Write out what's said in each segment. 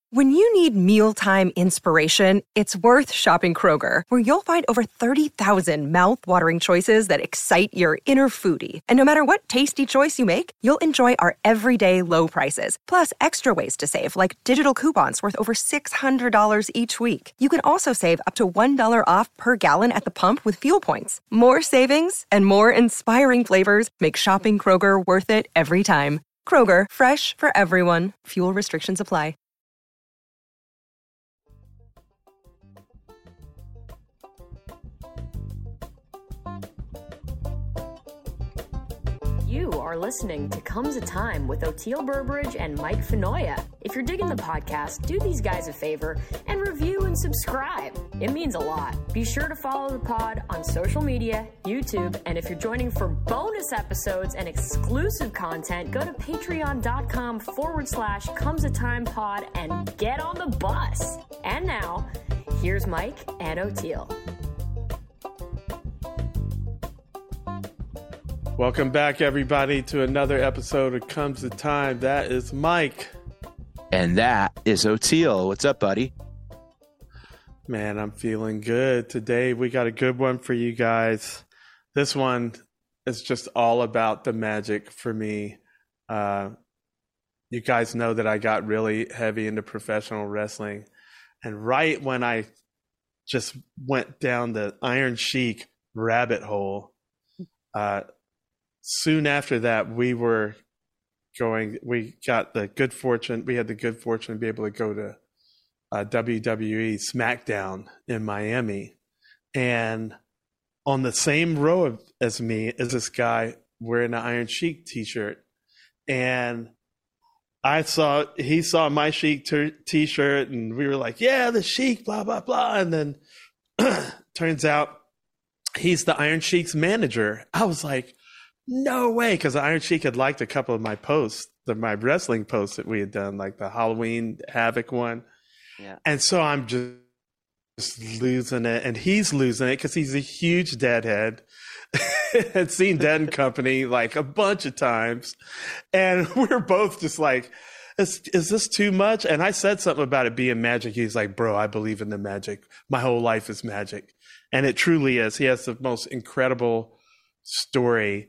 When you need mealtime inspiration, it's worth shopping Kroger, where you'll find over 30,000 mouth-watering choices that excite your inner foodie. And no matter what tasty choice you make, you'll enjoy our everyday low prices, plus extra ways to save, like digital coupons worth over $600 each week. You can also save up to $1 off per gallon at the pump with fuel points. More savings and more inspiring flavors make shopping Kroger worth it every time. Kroger, fresh for everyone. Fuel restrictions apply. You are listening to Comes a Time with Oteil Burbridge and Mike Finoia. If you're digging the podcast, do these guys a favor and review and subscribe. It means a lot. Be sure to follow the pod on social media, YouTube, and if you're joining for bonus episodes and exclusive content, go to patreon.com/comesatimepod and get on the bus. And now, here's Mike and Oteil. Welcome back, everybody, to another episode of Comes the Time. That is Mike. And that is Oteil. What's up, buddy? Man, I'm feeling good. Today, we got a good one for you guys. This one is just all about the magic for me. You guys know that I got really heavy into professional wrestling. And right when I just went down the Iron Sheik rabbit hole, soon after that, we had the good fortune to be able to go to WWE SmackDown in Miami. And on the same row as me is this guy wearing an Iron Sheik t-shirt. And he saw my Sheik t-shirt, and we were like, yeah, the Sheik, blah, blah, blah. And then turns out he's the Iron Sheik's manager. I was like, no way, because Iron Sheik had liked a couple of my posts, my wrestling posts that we had done, like the Halloween Havoc one. Yeah. And so I'm just losing it, and he's losing it because he's a huge Deadhead. Had seen Dead and Company like a bunch of times, and we're both just like, is this too much? And I said something about it being magic. He's like, bro, I believe in the magic. My whole life is magic. And it truly is. He has the most incredible story.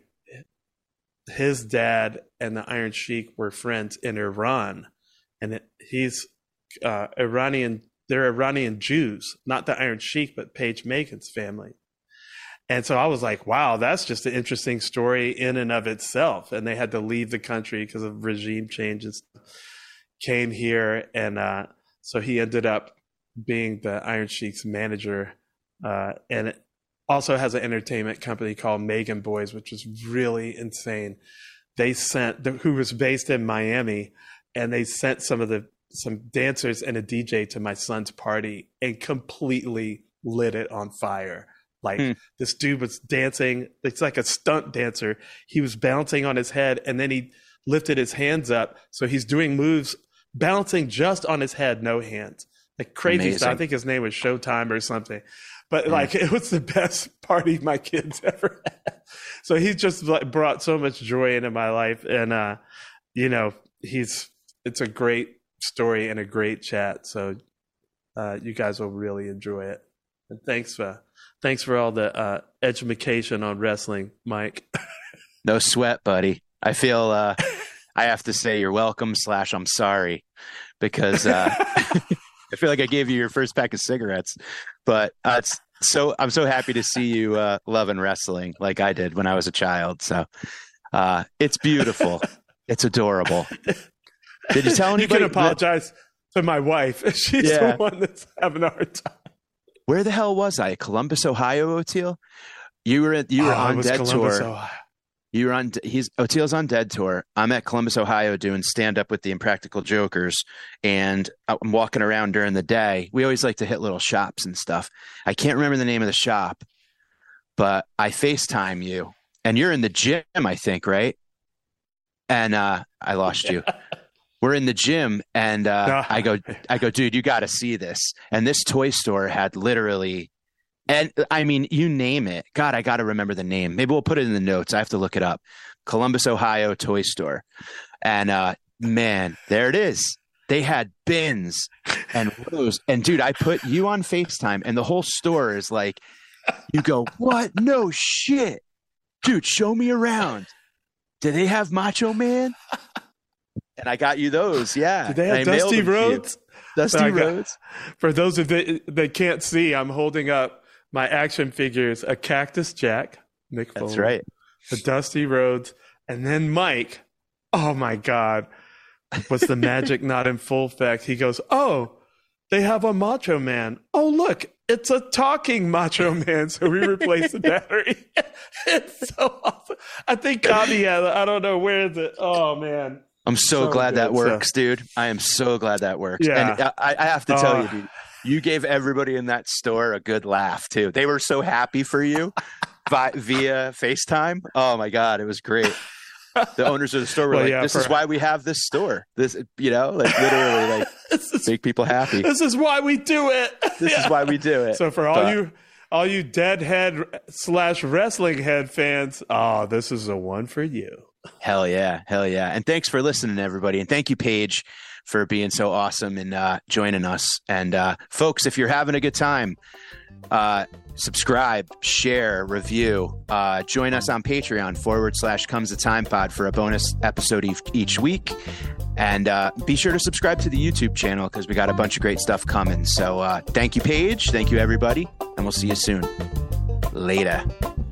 His dad and the Iron Sheik were friends in Iran, and he's Iranian. They're Iranian Jews, not the Iron Sheik, but Paige Megan's family. And so I was like, wow, that's just an interesting story in and of itself. And they had to leave the country because of regime changes, came here. And so he ended up being the Iron Sheik's manager. And it also has an entertainment company called Megan Boys, which is really insane. They who was based in Miami, and they sent some dancers and a DJ to my son's party and completely lit it on fire. Like this dude was dancing. It's like a stunt dancer. He was bouncing on his head, and then he lifted his hands up. So he's doing moves, balancing just on his head, no hands. Like crazy stuff. I think his name was Showtime or something. But like, it was the best party my kids ever had. So he just like brought so much joy into my life. And, it's a great story and a great chat. So you guys will really enjoy it. And thanks for all the education on wrestling, Mike. No sweat, buddy. I feel I have to say you're welcome / I'm sorry, because I feel like I gave you your first pack of cigarettes, but I'm so happy to see you loving wrestling like I did when I was a child. So it's beautiful. It's adorable. Did you tell anybody? You can apologize to my wife. She's the one that's having a hard time. Where the hell was I? Columbus, Ohio, Oteil? You were on Dead Columbus, Tour. Ohio. You were on. Oteil's on Dead Tour. I'm at Columbus, Ohio, doing stand up with the Impractical Jokers, and I'm walking around during the day. We always like to hit little shops and stuff. I can't remember the name of the shop, but I FaceTime you, and you're in the gym, I think, right? And I lost you. We're in the gym, and I go, dude, you got to see this. And this toy store had literally. And I mean, you name it. God, I got to remember the name. Maybe we'll put it in the notes. I have to look it up. Columbus, Ohio toy store. And man, there it is. They had bins and rows. And dude, I put you on FaceTime and the whole store is like, you go, what? No shit. Dude, show me around. Do they have Macho Man? And I got you those. Yeah. Did they have Dusty Rhodes? Dusty Rhodes. For those of that can't see, I'm holding up my action figures, a Cactus Jack, Mick Foley, that's right, a Dusty Rhodes, and then Mike. Oh my God. Was the magic not in full effect? He goes, oh, they have a Macho Man. Oh, look, it's a talking Macho Man. So we replaced the battery. It's so awesome. I think Kavi had, I don't know where oh man. I'm so glad that works, dude. I am so glad that works. Yeah. And I have to tell you, dude, you gave everybody in that store a good laugh too. They were so happy for you via FaceTime. Oh my God, it was great. The owners of the store were this is why we have this store. This, like literally, like make people happy. This is why we do it. This is why we do it. So for all you deadhead / wrestling head fans, this is the one for you. Hell yeah. And thanks for listening, everybody. And thank you, Paige, for being so awesome and joining us. And folks, if you're having a good time, subscribe, share, review, join us on Patreon /ComesTheTimePod for a bonus episode each week. And be sure to subscribe to the YouTube channel because we got a bunch of great stuff coming. So thank you, Paige. Thank you, everybody. And we'll see you soon. Later.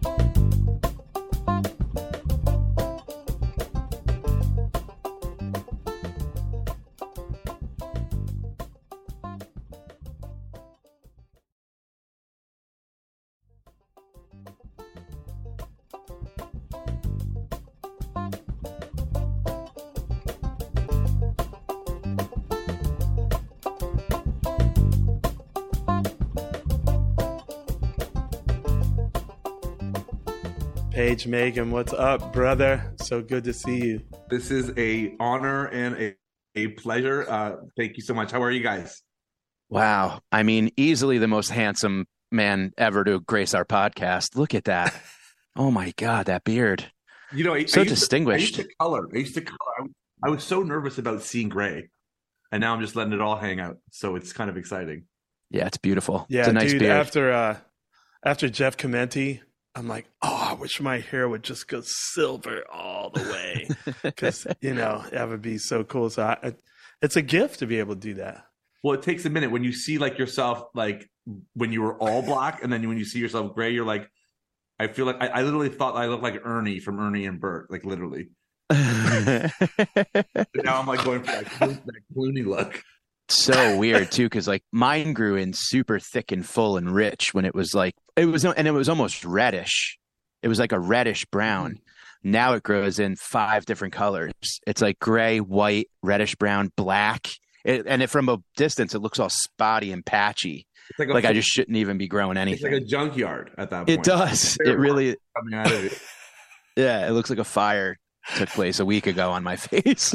Paige, Megan, what's up, brother? So good to see you. This is a honor and a pleasure. Thank you so much. How are you guys? Wow. I mean, easily the most handsome man ever to grace our podcast. Look at that. Oh my God, that beard. You know, so distinguished. I used to color. I was so nervous about seeing gray, and now I'm just letting it all hang out. So it's kind of exciting. Yeah, it's beautiful. Yeah, it's a nice dude, beard. After Jeff Commenti, I'm like, I wish my hair would just go silver all the way because, that would be so cool. So it's a gift to be able to do that. Well, it takes a minute when you see like yourself, like when you were all black and then when you see yourself gray, you're like, I feel like I literally thought I looked like Ernie from Ernie and Bert, like literally. Now I'm like going for that Clooney look. So weird too, because like mine grew in super thick and full and rich when it was almost reddish. It was like a reddish brown. Now it grows in 5 different colors. It's like gray, white, reddish brown, black. From a distance, it looks all spotty and patchy. It's like I just shouldn't even be growing anything. It's like a junkyard at that point. It does. It really. Coming out of it. Yeah, it looks like a fire took place a week ago on my face.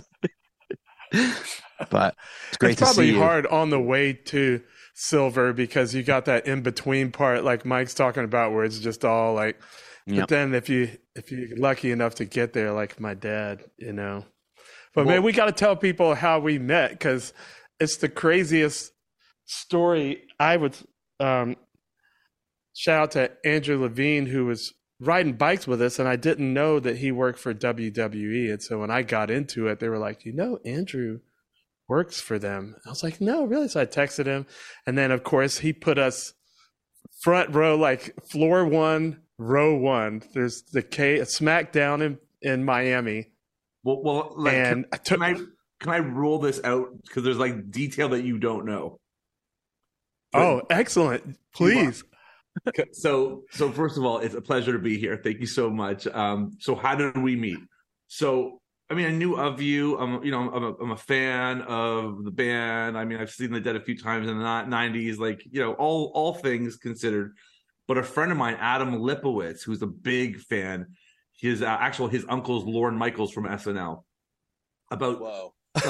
But it's great to see you. It's probably hard on the way to silver because you got that in between part like Mike's talking about where it's just all like, but then if you're lucky enough to get there like my dad, but man, we got to tell people how we met because it's the craziest story. I would shout out to Andrew Levine who was riding bikes with us and I didn't know that he worked for WWE. And so when I got into it, they were like, Andrew works for them. I was like, no, really? So I texted him. And then, of course, he put us front row, like floor 1, row 1. There's the SmackDown in Miami. Well, like, and can I roll this out? Because there's like detail that you don't know. Oh, excellent. Please. So first of all, it's a pleasure to be here. Thank you so much. So how did we meet? So, I mean, I knew of you. I'm a fan of the band. I mean, I've seen the Dead a few times in the 90s, like, all things considered. But a friend of mine, Adam Lipowitz, who's a big fan, his uncle's Lorne Michaels from SNL. About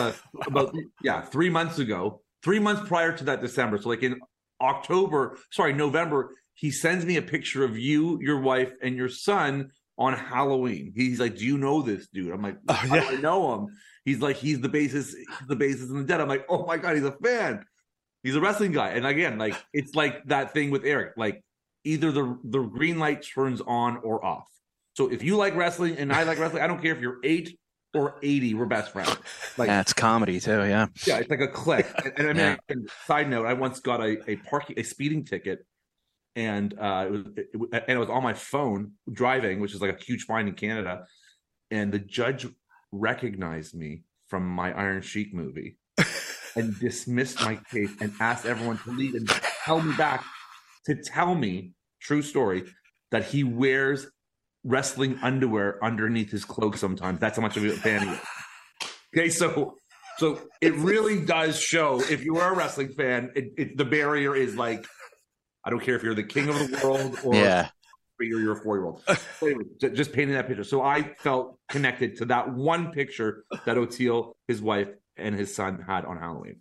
3 months ago, 3 months prior to that December. So like in November, he sends me a picture of you, your wife, and your son on Halloween. He's like, do you know this dude? I'm like, how do I know him? He's the bassist in the Dead. I'm like, oh my God, he's a fan. He's a wrestling guy. And again, like, it's like that thing with Eric, like either the green light turns on or off. So if you like wrestling and I like wrestling, I don't care if you're 8 or 80, we're best friends. Like, yeah, it's comedy too. Yeah. Yeah. It's like a click. And I mean, side note, I once got a speeding ticket. And it was on my phone driving, which is like a huge fine in Canada. And the judge recognized me from my Iron Sheik movie and dismissed my case and asked everyone to leave and tell me back to tell me, true story, that he wears wrestling underwear underneath his cloak sometimes. That's how much of a fan he is. Okay, so it really does show, if you are a wrestling fan, the barrier is like, I don't care if you're the king of the world or you're a 4-year-old. So anyway, just painting that picture. So I felt connected to that one picture that Oteil, his wife, and his son had on Halloween.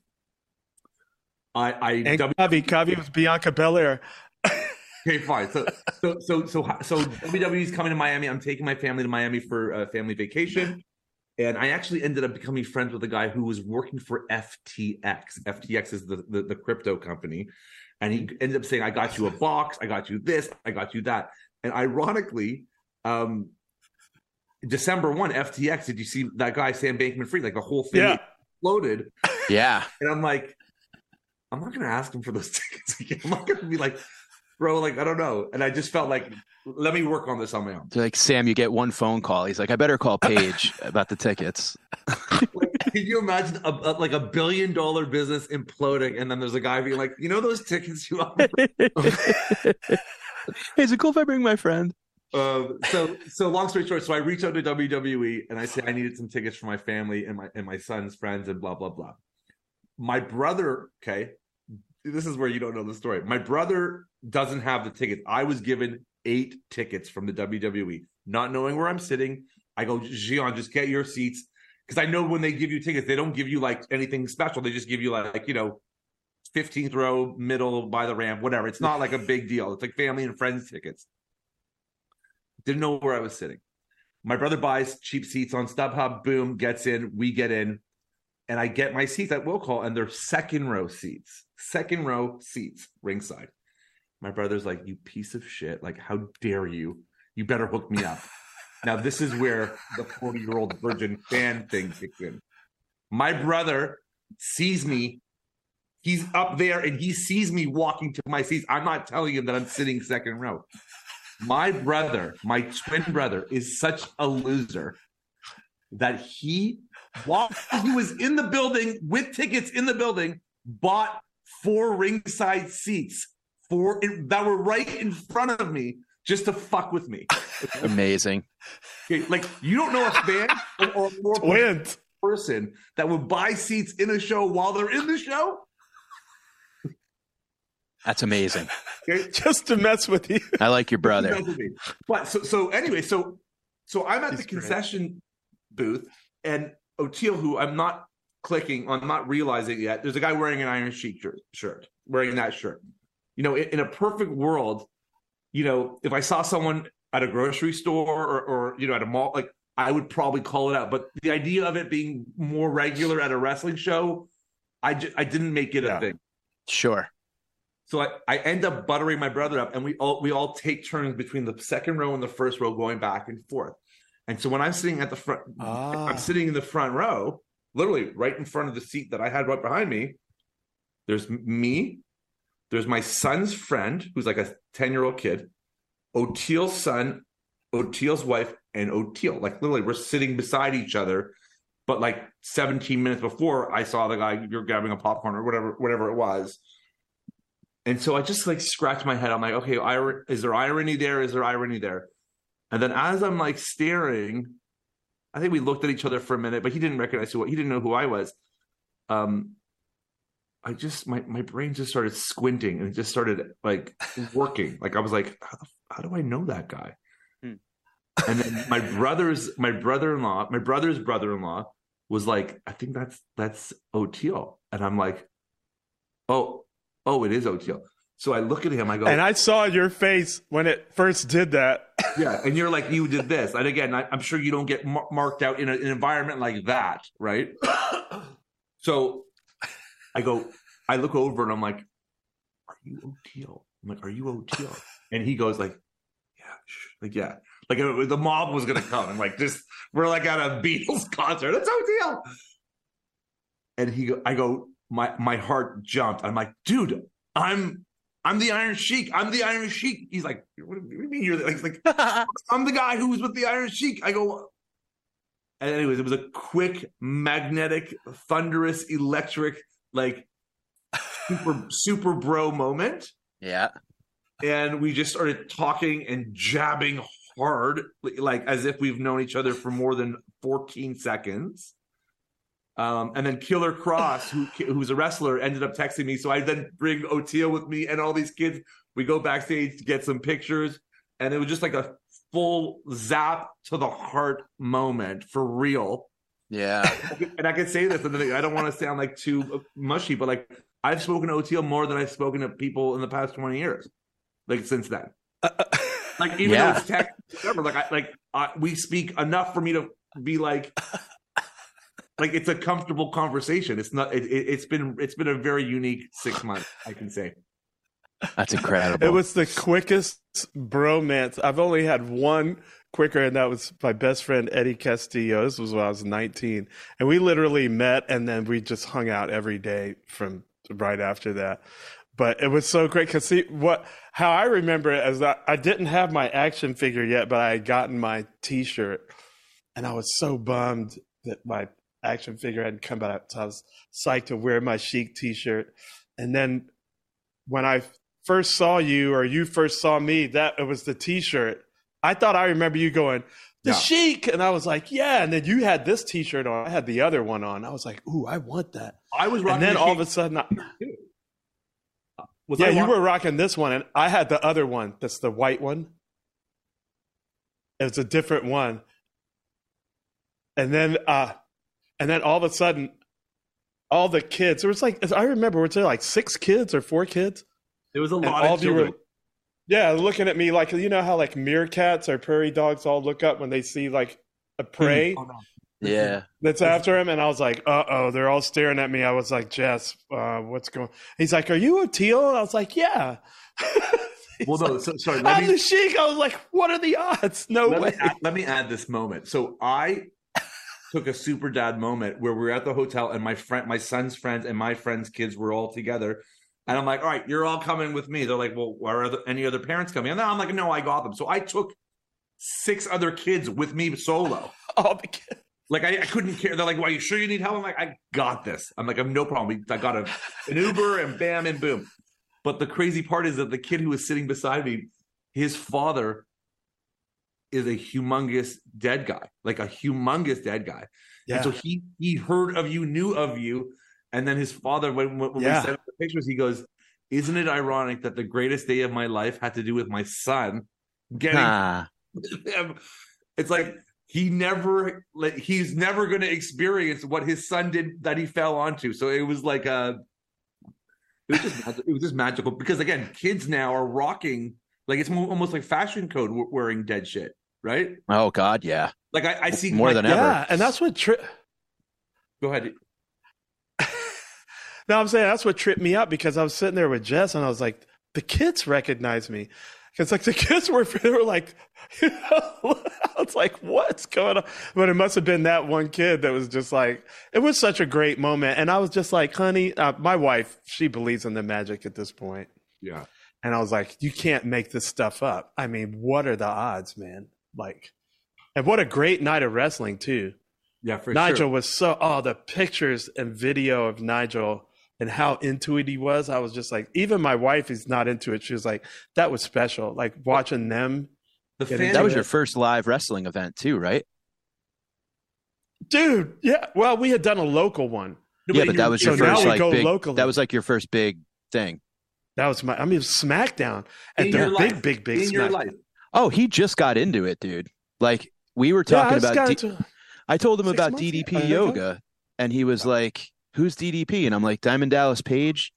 Kavi was Bianca Belair. Okay, fine. So WWE's coming to Miami. I'm taking my family to Miami for a family vacation. And I actually ended up becoming friends with a guy who was working for FTX. FTX is the crypto company. And he ended up saying, I got you a box, I got you this, I got you that. And ironically, December 1, FTX, did you see that guy, Sam Bankman-Fried? Like the whole thing exploded. Yeah. And I'm like, I'm not going to ask him for those tickets again. I'm not going to be like, bro, like, I don't know. And I just felt like, let me work on this on my own. So like, Sam, you get one phone call. He's like, I better call Paige about the tickets. Can you imagine like $1 billion business imploding, and then there's a guy being like, you know those tickets you offer? Hey, is it cool if I bring my friend? So long story short, so I reached out to WWE and I said I needed some tickets for my family and my son's friends and blah blah blah. My brother, okay, this is where you don't know the story. My brother doesn't have the tickets. I was given 8 tickets from the WWE, not knowing where I'm sitting. I go, Gian, just get your seats. Because I know when they give you tickets, they don't give you like anything special. They just give you like 15th row, middle, by the ramp, whatever. It's not like a big deal. It's like family and friends tickets. Didn't know where I was sitting. My brother buys cheap seats on StubHub. Boom, gets in. We get in. And I get my seats at will call, and they're second row seats, ringside. My brother's like, you piece of shit. Like, how dare you? You better hook me up. Now, this is where the 40-year-old virgin fan thing kicks in. My brother sees me. He's up there, and he sees me walking to my seats. I'm not telling him that I'm sitting second row. My brother, my twin brother, is such a loser that while he was in the building with tickets in the building, bought 4 ringside seats that were right in front of me just to fuck with me. Amazing. Okay, like, you don't know a fan or more person that would buy seats in a show while they're in the show? That's amazing. Okay? Just to mess with you. I like your brother. But so anyway, so I'm at the concession booth, and Oteil, who I'm not clicking on, not realizing yet, there's a guy wearing an Iron Sheik shirt, wearing that shirt. In a perfect world, if I saw someone at a grocery store or at a mall, like, I would probably call it out. But the idea of it being more regular at a wrestling show, I didn't make it a thing. Sure. So I end up buttering my brother up, and we all take turns between the second row and the first row going back and forth. And so when I'm sitting at the front, I'm sitting in the front row, literally right in front of the seat that I had right behind me. There's me. There's my son's friend, who's like a 10-year-old kid, Oteil's son, Oteil's wife, and Oteil. Like, literally, we're sitting beside each other. But like 17 minutes before, I saw the guy, you're grabbing a popcorn or whatever it was. And so I just like scratched my head. I'm like, okay, is there irony there? Is there irony there? And then as I'm like staring, I think we looked at each other for a minute, but he didn't recognize he didn't know who I was. My brain just started squinting and it just started like working. Like, I was like, how do I know that guy? And then my brother's brother-in-law was like, I think that's Oteil. And I'm like, oh, it is Oteil. So I look at him, I go, and I saw your face when it first did that. yeah, and you're like, you did this. And again, I'm sure you don't get marked out in an environment like that, right? So I look over and I'm like, are you Oteil? I'm like, are you Oteil? And he goes like, yeah. Like the mob was going to come. I'm like, we're like at a Beatles concert. It's Oteil. And I go, my heart jumped. I'm like, dude, I'm the Iron Sheik. I'm the Iron Sheik. He's like, what do you mean you're like I'm the guy who was with the Iron Sheik. I go, and anyways, it was a quick, magnetic, thunderous, electric, like super bro moment. Yeah. And we just started talking and jabbing hard, like as if we've known each other for more than 14 seconds. And then Killer Cross, who's a wrestler, ended up texting me. So I then bring Oteil with me and all these kids. We go backstage to get some pictures. And it was just like a full zap to the heart moment for real. Yeah. And I can say this, and I don't want to sound like too mushy, but like I've spoken to Oteil more than I've spoken to people in the past 20 years. Like since then. Like even though it's text, whatever, we speak enough for me to be like it's a comfortable conversation. It's not. It's been a very unique 6 months, I can say. That's incredible. It was the quickest bromance. I've only had one quicker, and that was my best friend Eddie Castillo. This was when I was 19, and we literally met, and then we just hung out every day from right after that. But it was so great because how I remember it is that I didn't have my action figure yet, but I had gotten my T-shirt, and I was so bummed that my action figure hadn't come out. So I was psyched to wear my Sheik T-shirt. And then when I first saw you, or you first saw me, it was the T-shirt. I thought I remember you going, the Sheik, and I was like, yeah. And then you had this T-shirt on. I had the other one on. I was like, ooh, I want that. I was rocking. And then all of a sudden, you were rocking this one, and I had the other one. That's the white one. It's a different one. And then all of a sudden, all the kids. There was like, I remember, was there like 6 kids or 4 kids? There was a lot of children. Looking at me like, you know how like meerkats or prairie dogs all look up when they see like a prey. Yeah, that's after him, and I was like, "Uh-oh!" They're all staring at me. I was like, "Jess, what's going?" He's like, "Are you Oteil?" And I was like, "Yeah." Well, no, sorry. I'm the Sheik. I was like, "What are the odds?" No way. Let me add this moment. So I took a super dad moment where we were at the hotel, and my son's friends, and my friends' kids were all together, and I'm like, "All right, you're all coming with me." They're like, "Well, are any other parents coming?" And I'm like, "No, I got them." So I took 6 other kids with me solo. All the kids. Like I couldn't care. They're like, "Well, you sure you need help?" I'm like, "I got this." I'm like, "I'm no problem." I got an Uber and bam and boom. But the crazy part is that the kid who was sitting beside me, his father is a humongous dead guy, like a humongous dead guy. Yeah. And so he heard of you, knew of you, and then his father, when we sent him the pictures, he goes, "Isn't it ironic that the greatest day of my life had to do with my son getting?" It's like. He's never going to experience what his son did that he fell onto. So it was like it was just magical because again, kids now are rocking like it's almost like fashion code wearing dead shit, right? Oh God, yeah. Like I see more than ever. Yeah, and that's what. Go ahead. No, I'm saying that's what tripped me up because I was sitting there with Jess and I was like, the kids recognize me. Because like the kids they were like, I was like, what's going on? But it must have been that one kid that was just like, it was such a great moment. And I was just like, honey, my wife, she believes in the magic at this point. Yeah. And I was like, you can't make this stuff up. I mean, what are the odds, man? Like, and what a great night of wrestling too. Yeah, for Nigel sure. was the pictures and video of Nigel and how into it he was. I was just like, even my wife is not into it. She was like, that was special. Like watching them. That was your first live wrestling event too, right? Dude, yeah. Well, we had done a local one. Yeah, but that was your first like big. Locally. That was like your first big thing. That was SmackDown at the big SmackDown. Life. Oh, he just got into it, dude. Like we were talking about. I told him about DDP yoga, and he was like, "Who's DDP?" And I'm like, "Diamond Dallas Page."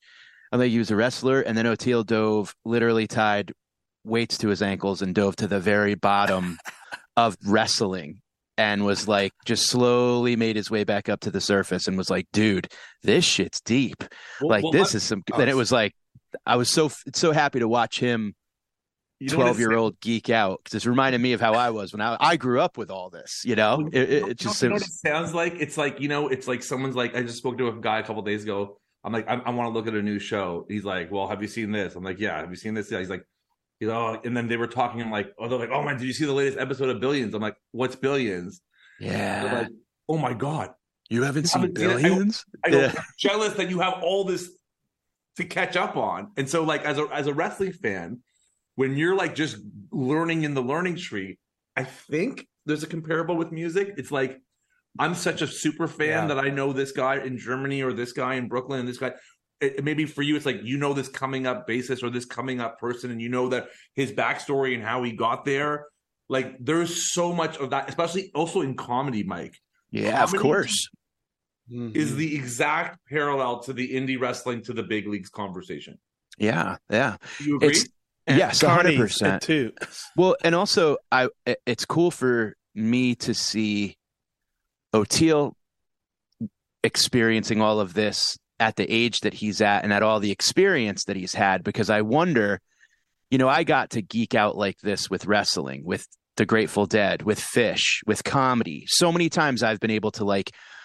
I'm like, he was a wrestler, and then Oteil literally tied weights to his ankles and dove to the very bottom of wrestling, and was like, just slowly made his way back up to the surface, and was like, dude, this shit's deep. This is some. Then it was like, I was so happy to watch him, 12-year-old, geek out, because it's reminded me of how I was when I grew up with all this. It just, what it sounds like. It's like, it's like someone's like, I just spoke to a guy a couple of days ago. I'm like, I want to look at a new show. He's like, well, have you seen this? I'm like, yeah. Have you seen this? Yeah. He's like, and then they were talking. I'm like, they're like, oh man, did you see the latest episode of Billions? I'm like, what's Billions? Yeah. They're like, oh my God, you haven't seen Billions? I go, I'm jealous that you have all this to catch up on. And so, like, as a wrestling fan, when you're like just learning in the learning tree, I think there's a comparable with music. It's like, I'm such a super fan that I know this guy in Germany or this guy in Brooklyn and this guy. Maybe for you, it's like, this coming up bassist or this coming up person, and that his backstory and how he got there. Like, there's so much of that, especially also in comedy, Mike. Yeah, comedy, of course. Is the exact parallel to the indie wrestling to the big leagues conversation. Yeah, yeah. Do you agree? Yes, 100% too. Well, and also, it's cool for me to see Oteil experiencing all of this at the age that he's at and at all the experience that he's had, because I wonder, I got to geek out like this with wrestling, with the Grateful Dead, with Fish, with comedy. So many times I've been able to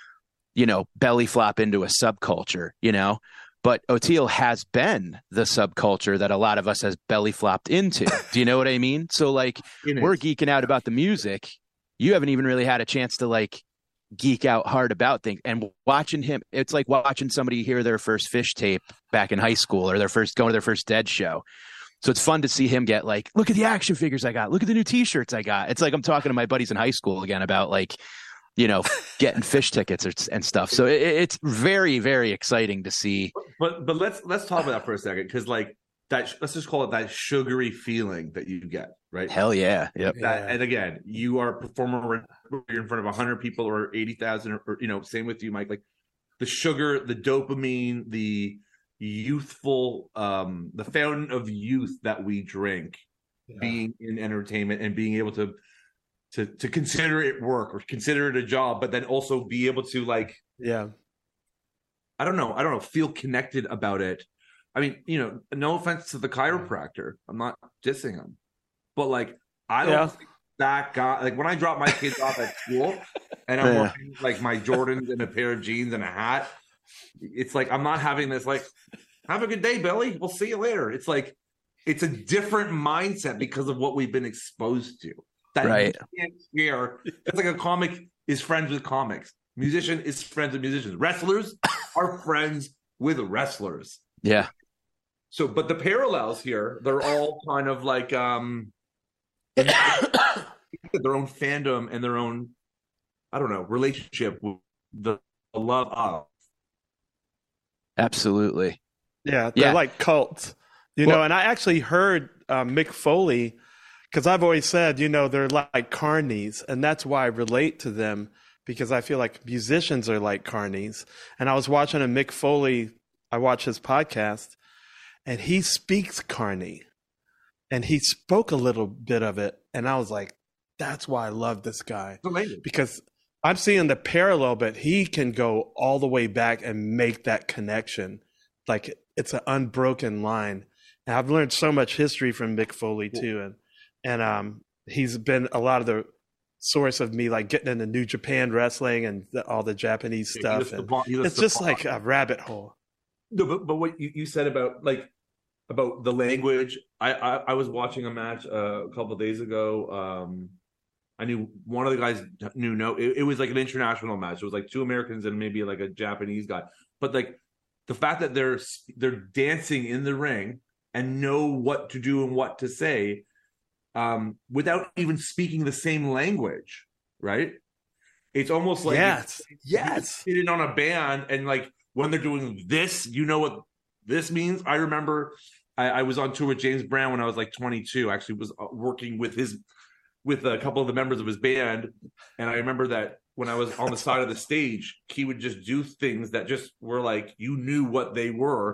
belly flop into a subculture, but Oteil has been the subculture that a lot of us has belly flopped into. Do you know what I mean? So we're geeking out about the music. You haven't even really had a chance to geek out hard about things, and watching him, it's like watching somebody hear their first Fish tape back in high school, or going to their first Dead show. So it's fun to see him get look at the action figures I got, look at the new t-shirts I got. It's like I'm talking to my buddies in high school again about getting Fish tickets and stuff. So it's very, very exciting to see. But let's talk about that for a second, because let's just call it that sugary feeling that you get, right? Hell yeah. Yep. And again, you are a performer, you're in front of 100 people or 80,000, or same with you, Mike. Like the sugar, the dopamine, the youthful, the fountain of youth that we drink, being in entertainment and being able to consider it work or consider it a job, but then also be able to I don't know, feel connected about it. I mean, no offense to the chiropractor, I'm not dissing him, but I don't think that guy, when I drop my kids off at school and I'm wearing my Jordans and a pair of jeans and a hat, it's I'm not having this have a good day, Billy, we'll see you later. It's it's a different mindset because of what we've been exposed to. That right. You can't share. It's like a comic is friends with comics. Musician is friends with musicians. Wrestlers are friends with wrestlers. Yeah. So, but the parallels here, they're all kind of their own fandom and their own, I don't know, relationship with the love of. Absolutely. Yeah, they're like cults, know. And I actually heard Mick Foley, because I've always said, they're like carnies, and that's why I relate to them, because I feel like musicians are like carnies. And I was watching a Mick Foley, I watched his podcast, and he speaks carny, and he spoke a little bit of it, and I was like, that's why I love this guy, because I'm seeing the parallel, but he can go all the way back and make that connection. It's an unbroken line. And I've learned so much history from Mick Foley too, and he's been a lot of the source of me getting into New Japan wrestling and all the Japanese stuff. It's just like a rabbit hole. No, but what you said about the language, I was watching a match a couple of days ago. I knew one of the guys knew it was an international match. It was two Americans and maybe a Japanese guy. But the fact that they're dancing in the ring and know what to do and what to say, without even speaking the same language, right? It's almost like yes, sitting on a band and when they're doing this, what this means. I remember I was on tour with James Brown when I was 22. I actually was working with a couple of the members of his band, and I remember that when I was on the side of the stage, he would just do things that just were you knew what they were,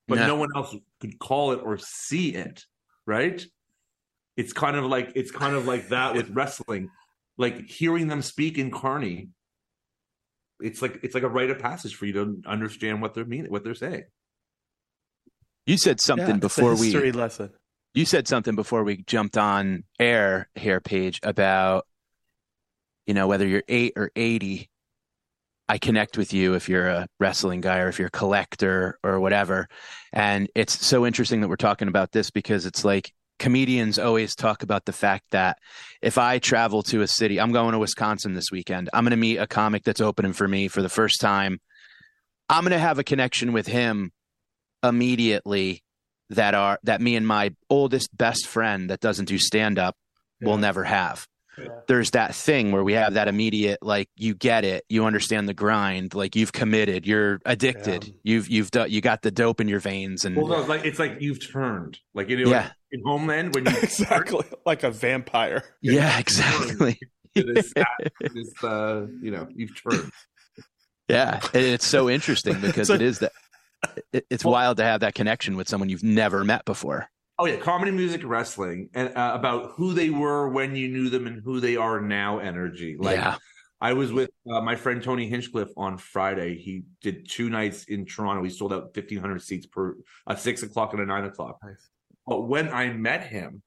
but no one else could call it or see it, right? It's kind of like that with wrestling. Like hearing them speak in Carney, it's like a rite of passage for you to understand what they're saying. You said something before it's a history lesson. You said something before we jumped on air here, Paige, about, whether you're 8 or 80, I connect with you if you're a wrestling guy or if you're a collector or whatever. And it's so interesting that we're talking about this, because it's like comedians always talk about the fact that if I travel to a city, I'm going to Wisconsin this weekend, I'm going to meet a comic that's opening for me for the first time. I'm going to have a connection with him immediately that me and my oldest best friend that doesn't do stand-up will never have. Yeah. There's that thing where we have that immediate, like, you get it, you understand the grind, like you've committed, you're addicted, you got the dope in your veins, and it's like you've turned, like in Homeland when you exactly like a vampire. Yeah, exactly. You've turned. Yeah, it's so interesting because it is that. It's wild to have that connection with someone you've never met before. Oh yeah, comedy, music, wrestling, and about who they were when you knew them and who they are now. Energy. I was with my friend Tony Hinchcliffe on Friday. He did 2 nights in Toronto. He sold out 1,500 seats per 6 o'clock and a 9 o'clock. Nice. But when I met him,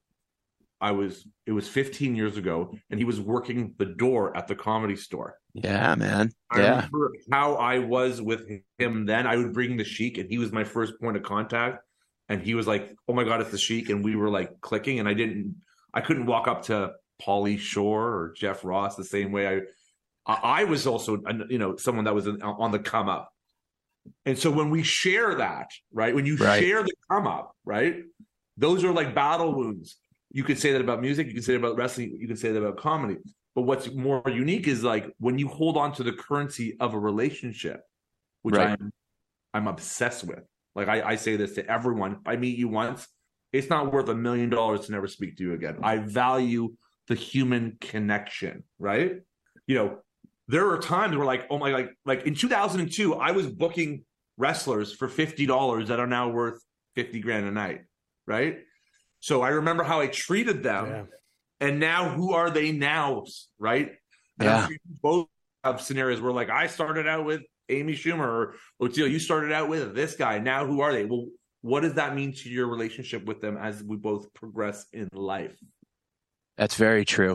it was 15 years ago, and he was working the door at the Comedy Store. Yeah, man. I remember how I was with him then. I would bring the Sheik, and he was my first point of contact. And he was like, "Oh my God, it's the Sheik," and we were like clicking. And I couldn't walk up to Pauly Shore or Jeff Ross the same way. I was also, someone that was on the come up. And so when we share that, right, when you share the come up, right, those are like battle wounds. You could say that about music. You could say that about wrestling. You could say that about comedy. But what's more unique is like when you hold on to the currency of a relationship, which I'm obsessed with. Like I say this to everyone. If I meet you once, it's not worth $1 million to never speak to you again. I value the human connection, right? There are times where like, oh my God, like in 2002, I was booking wrestlers for $50 that are now worth $50,000 a night, right? So I remember how I treated them. Yeah. And now who are they now, right? And I'm sure you both have scenarios where like I started out with Amy Schumer or Oteil, you started out with this guy. Now who are they? Well, what does that mean to your relationship with them as we both progress in life? That's very true.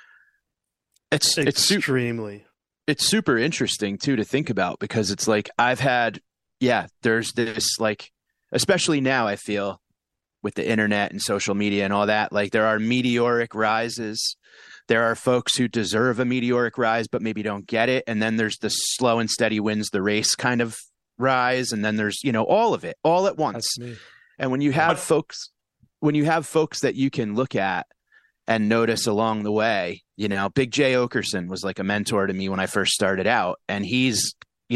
It's extremely. It's super interesting too to think about, because it's like there's this, like, especially now I feel with the internet and social media and all that, like there are meteoric rises. There are folks who deserve a meteoric rise, but maybe don't get it. And then there's the slow and steady wins the race kind of rise. And then there's, all of it all at once. And when you have folks that you can look at and notice along the way, Big Jay Okerson was like a mentor to me when I first started out. And he's,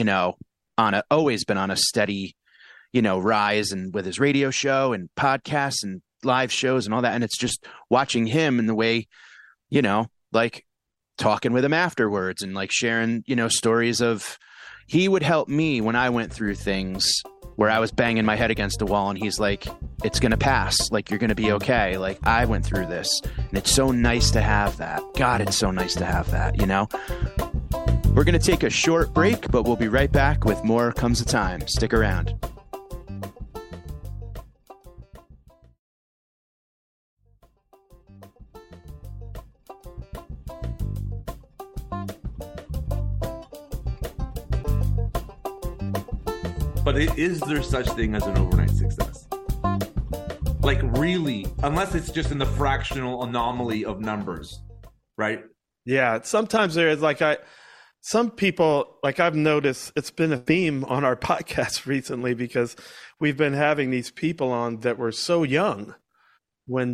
always been on a steady, rise, and with his radio show and podcasts and live shows and all that. And it's just watching him and the way, like talking with him afterwards and like sharing, stories of, he would help me when I went through things where I was banging my head against a wall, and he's like, it's going to pass. Like, you're going to be okay. Like, I went through this, and it's so nice to have that. God, it's so nice to have that, We're going to take a short break, but we'll be right back with more Comes a Time. Stick around. But is there such thing as an overnight success? Like, really, unless it's just in the fractional anomaly of numbers, right? Yeah, sometimes there is some people, like I've noticed, it's been a theme on our podcast recently because we've been having these people on that were so young when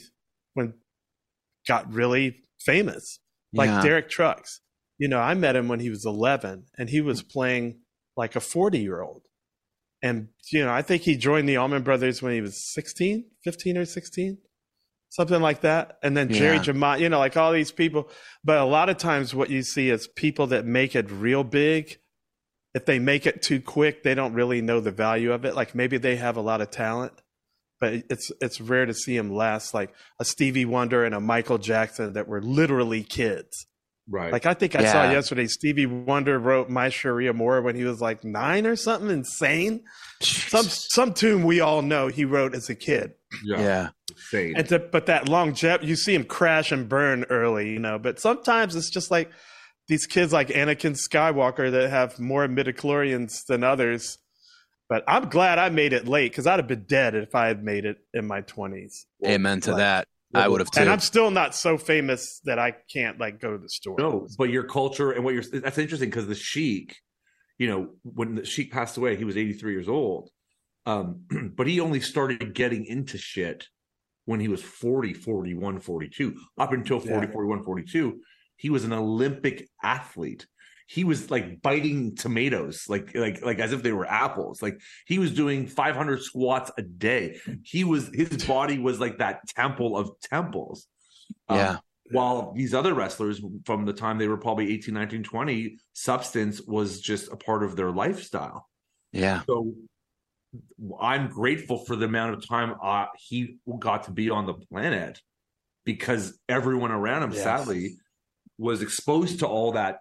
got really famous, like Derek Trucks. I met him when he was 11 and he was playing like a 40-year-old. And, I think he joined the Allman Brothers when he was 15 or 16, something like that. And then Jerry Jamont, like all these people. But a lot of times what you see is people that make it real big if they make it too quick, they don't really know the value of it. Like maybe they have a lot of talent, but it's rare to see them last. Like a Stevie Wonder and a Michael Jackson that were literally kids. Right. Like I think I saw yesterday, Stevie Wonder wrote My Sharia Moore when he was like 9 or something insane. Some tune we all know he wrote as a kid. Yeah. Insane. But that longevity, you see him crash and burn early, but sometimes it's just like these kids like Anakin Skywalker that have more midichlorians than others. But I'm glad I made it late because I'd have been dead if I had made it in my 20s. Amen to that. I would have too. And I'm still not so famous that I can't like go to the store. No, but your culture and that's interesting because the Sheik, when the Sheik passed away, he was 83 years old. But he only started getting into shit when he was 40, 41, 42. Up until 40, 41, 42, he was an Olympic athlete. He was like biting tomatoes, like as if they were apples. Like he was doing 500 squats a day. His body was like that temple of temples. While these other wrestlers from the time they were probably 18, 19, 20, substance was just a part of their lifestyle. Yeah. So I'm grateful for the amount of time he got to be on the planet because everyone around him, sadly, was exposed to all that,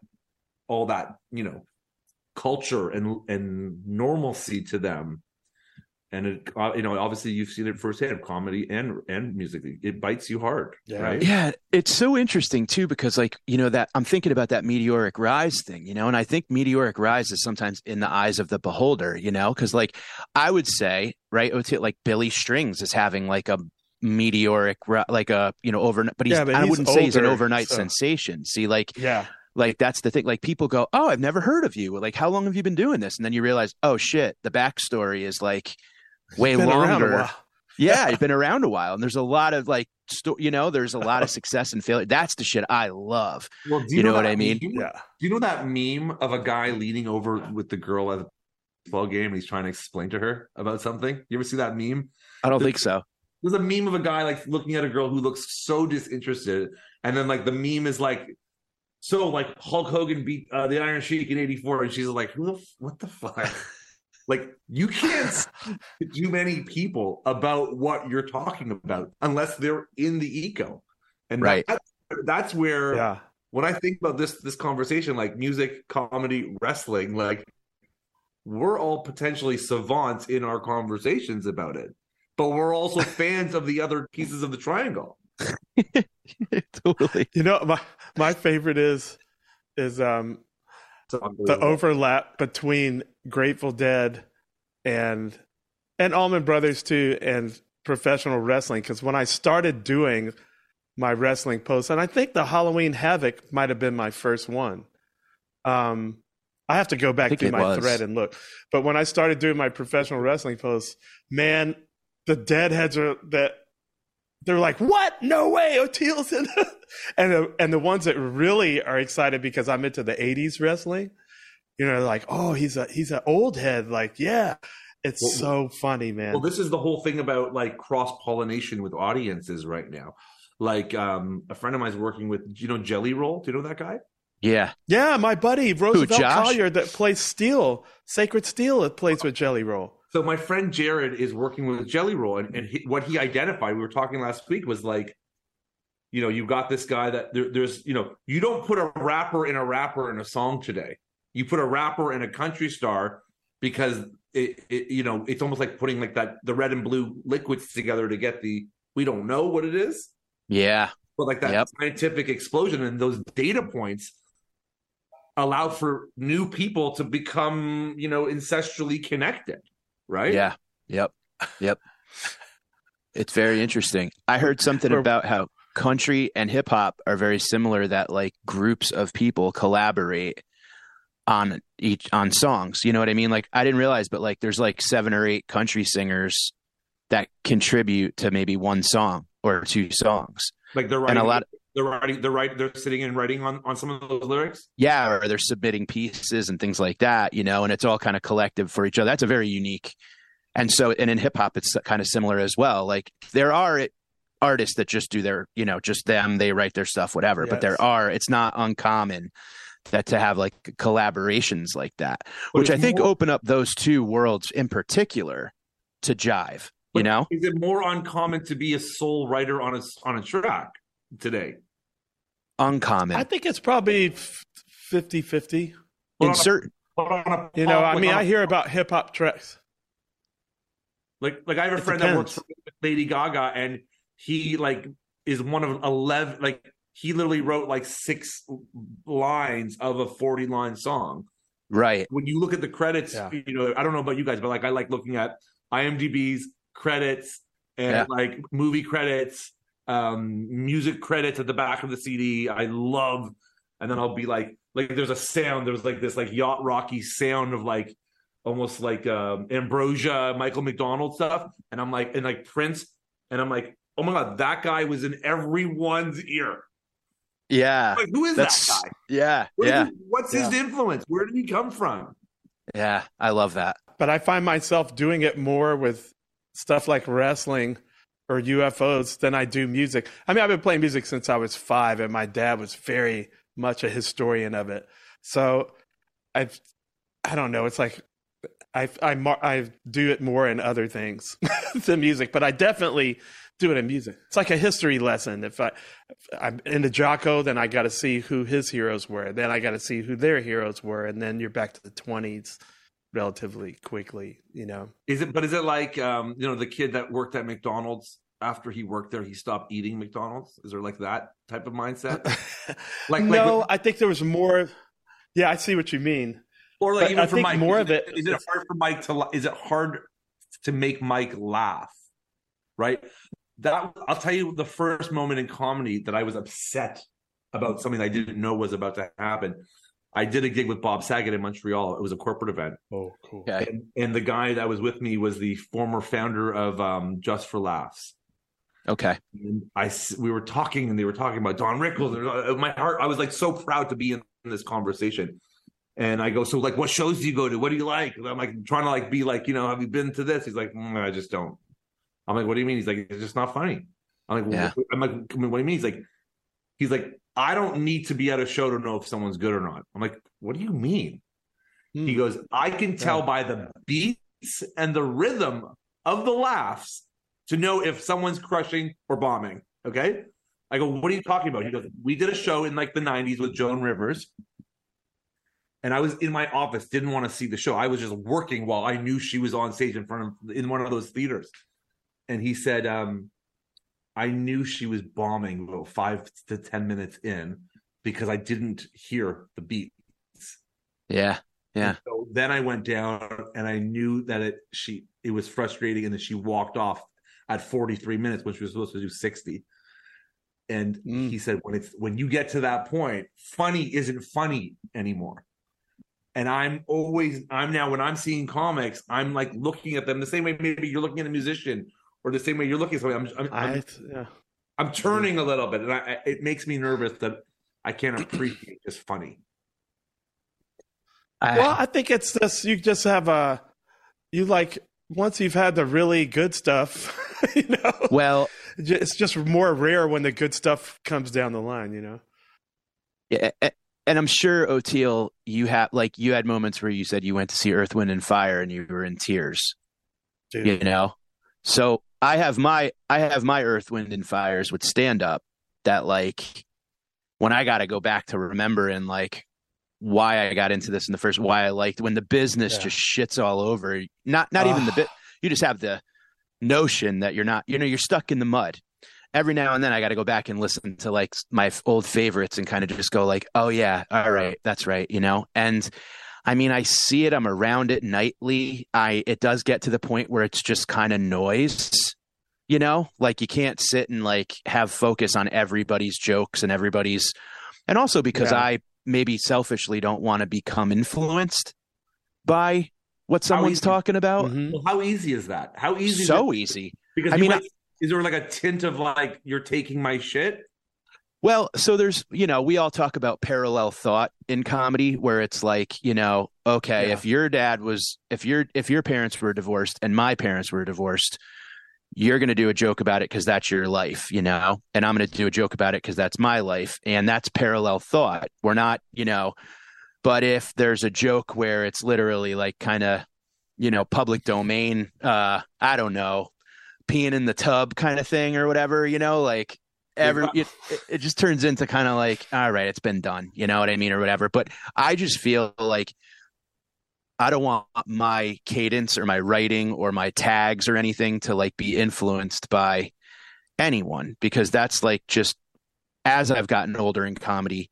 culture and normalcy to them. And it, obviously you've seen it firsthand, comedy and music. It bites you hard, right? Yeah, it's so interesting too because, that I'm thinking about that meteoric rise thing, and I think meteoric rise is sometimes in the eyes of the beholder, because I would say, right, like Billy Strings is having like a meteoric, overnight, but I wouldn't say he's an overnight sensation. See, like that's the thing. Like people go, "Oh, I've never heard of you. Like, how long have you been doing this?" And then you realize, "Oh shit, the backstory is like way longer." Yeah, you've been around a while, and there's a lot of there's a lot of success and failure. That's the shit I love. Well, do you know what I mean? Yeah. Do you know that meme of a guy leaning over with the girl at a baseball game and he's trying to explain to her about something? You ever see that meme? I don't think so. There's a meme of a guy like looking at a girl who looks so disinterested, and then like the meme is like, so like Hulk Hogan beat the Iron Sheik in '84, and she's like, what the fuck? Like you can't speak to too many people about what you're talking about unless they're in the eco, and right. That's where when I think about this conversation, like music, comedy, wrestling, like we're all potentially savants in our conversations about it. But we're also fans of the other pieces of the triangle. Totally. My favorite is the overlap between Grateful Dead and Allman Brothers too, and professional wrestling. Because when I started doing my wrestling posts, and I think the Halloween Havoc might have been my first one. I have to go back through my thread and look. But when I started doing my professional wrestling posts, man, the deadheads they're like, what? No way, Oteil's in it. And the ones that really are excited because I'm into the 80s wrestling, like, oh, he's an old head. Like, yeah, it's so funny, man. Well, this is the whole thing about like cross-pollination with audiences right now. Like a friend of mine is working with, Jelly Roll? Do you know that guy? Yeah. Yeah, my buddy, Roosevelt Collier that plays Steel, Sacred Steel, that plays with Jelly Roll. So my friend Jared is working with Jelly Roll, and what he identified, we were talking last week, was like, you got this guy that there's, you don't put a rapper in a song today. You put a rapper and a country star because it's almost like putting like that, the red and blue liquids together to get we don't know what it is. Yeah. But like that scientific explosion and those data points allow for new people to become, ancestrally connected. Right? Yeah. Yep. It's very interesting. I heard something about how country and hip hop are very similar, that like groups of people collaborate on songs. You know what I mean? Like I didn't realize, but like there's like 7 or 8 country singers that contribute to maybe one song or 2 songs. Like they're writing, they're sitting and writing on some of those lyrics. Yeah, or they're submitting pieces and things like that, and it's all kind of collective for each other. That's a very unique. And in hip hop, it's kind of similar as well. Like there are artists that just do their, just them, they write their stuff, whatever. Yes. But it's not uncommon that to have like collaborations like that, which I think open up those two worlds in particular to jive. You know, is it more uncommon to be a sole writer on a track today? Uncommon. I think it's probably 50-50. In certain, you know, I mean, I hear about hip hop tracks. Like I have a friend that works for Lady Gaga, and he like is one of 11. Like he literally wrote like 6 lines of a 40-line song. Right. When you look at the credits, you know, I don't know about you guys, but like I like looking at IMDb's credits and like movie credits, music credits at the back of the CD. I love, and then I'll be like there's a sound. There's like this like yacht rocky sound of like almost like Ambrosia, Michael McDonald stuff, and I'm like, and like Prince, and I'm like, oh my god, that guy was in everyone's ear. Yeah, like, who is that guy? Yeah, What's his influence? Where did he come from? Yeah, I love that. But I find myself doing it more with stuff like wrestling or UFOs than I do music. I mean, I've been playing music since I was 5, and my dad was very much a historian of it. So I don't know. It's like I do it more in other things than music, but I definitely do it in music. It's like a history lesson. If I'm into Jocko, then I got to see who his heroes were. Then I got to see who their heroes were, and then you're back to the 20s relatively quickly. You know, is it like you know, the kid that worked at McDonald's? After he worked there, he stopped eating McDonald's. Is there like that type of mindset? I think there was more. Yeah, I see what you mean. Or like, even for Mike, more of it. Is it hard for Mike to? Is it hard to make Mike laugh? Right. That I'll tell you, the first moment in comedy that I was upset about something I didn't know was about to happen. I did a gig with Bob Saget in Montreal. It was a corporate event. Oh, cool. Okay. And the guy that was with me was the former founder of Just for Laughs. Okay. And we were talking, and they were talking about Don Rickles. My heart, I was like so proud to be in this conversation. And I go, so like, what shows do you go to? What do you like? And I'm like trying to like be like, you know, have you been to this? He's like, I just don't. I'm like, what do you mean? He's like, it's just not funny. I'm like, yeah. I'm like, what do you mean? He's like, I don't need to be at a show to know if someone's good or not. I'm like, what do you mean? He goes, I can tell by the beats and the rhythm of the laughs to know if someone's crushing or bombing. Okay. I go, what are you talking about? He goes, we did a show in like the 90s with Joan Rivers. And I was in my office, didn't want to see the show. I was just working while I knew she was on stage in one of those theaters. And he said, I knew she was bombing about 5 to 10 minutes in because I didn't hear the beats. Yeah. Yeah. And so then I went down and I knew that it was frustrating, and that she walked off at 43 minutes when she was supposed to do 60. And he said, when you get to that point, funny isn't funny anymore. And I'm now, when I'm seeing comics, I'm like looking at them the same way maybe you're looking at a musician, or the same way you're looking at somebody. I'm turning a little bit, and it makes me nervous that I can't appreciate just funny. Well, I think it's this. You just have once you've had the really good stuff, you know. Well, it's just more rare when the good stuff comes down the line, you know. Yeah, and I'm sure, Oteil, you had moments where you said you went to see Earth, Wind, and Fire and you were in tears. Dude. You know, so I have my Earth, Wind, and Fires with stand up that like when I got to go back to remembering like why I got into this in the first, why I liked when the business just shits all over. Not even the bit. You just have the notion that you're not, you know, you're stuck in the mud. Every now and then I got to go back and listen to like my old favorites and kind of just go like, oh yeah, all right, that's right, you know? And I mean, I see it, I'm around it nightly. It does get to the point where it's just kind of noise, you know, like you can't sit and like have focus on everybody's jokes and also because I maybe selfishly don't want to become influenced by what someone's talking about. Mm-hmm. Well, how easy is that? How easy? So easy. Because is there like a tint of like, you're taking my shit? Well, so there's, you know, we all talk about parallel thought in comedy where it's like, you know, okay, if your parents were divorced and my parents were divorced, you're going to do a joke about it because that's your life, and I'm going to do a joke about it because that's my life. And that's parallel thought. We're not, but if there's a joke where it's literally like kind of, public domain, I don't know, peeing in the tub kind of thing or whatever, like it just turns into kind of like, all right, it's been done, you know what I mean? Or whatever. But I just feel like I don't want my cadence or my writing or my tags or anything to like be influenced by anyone, because that's like, just as I've gotten older in comedy,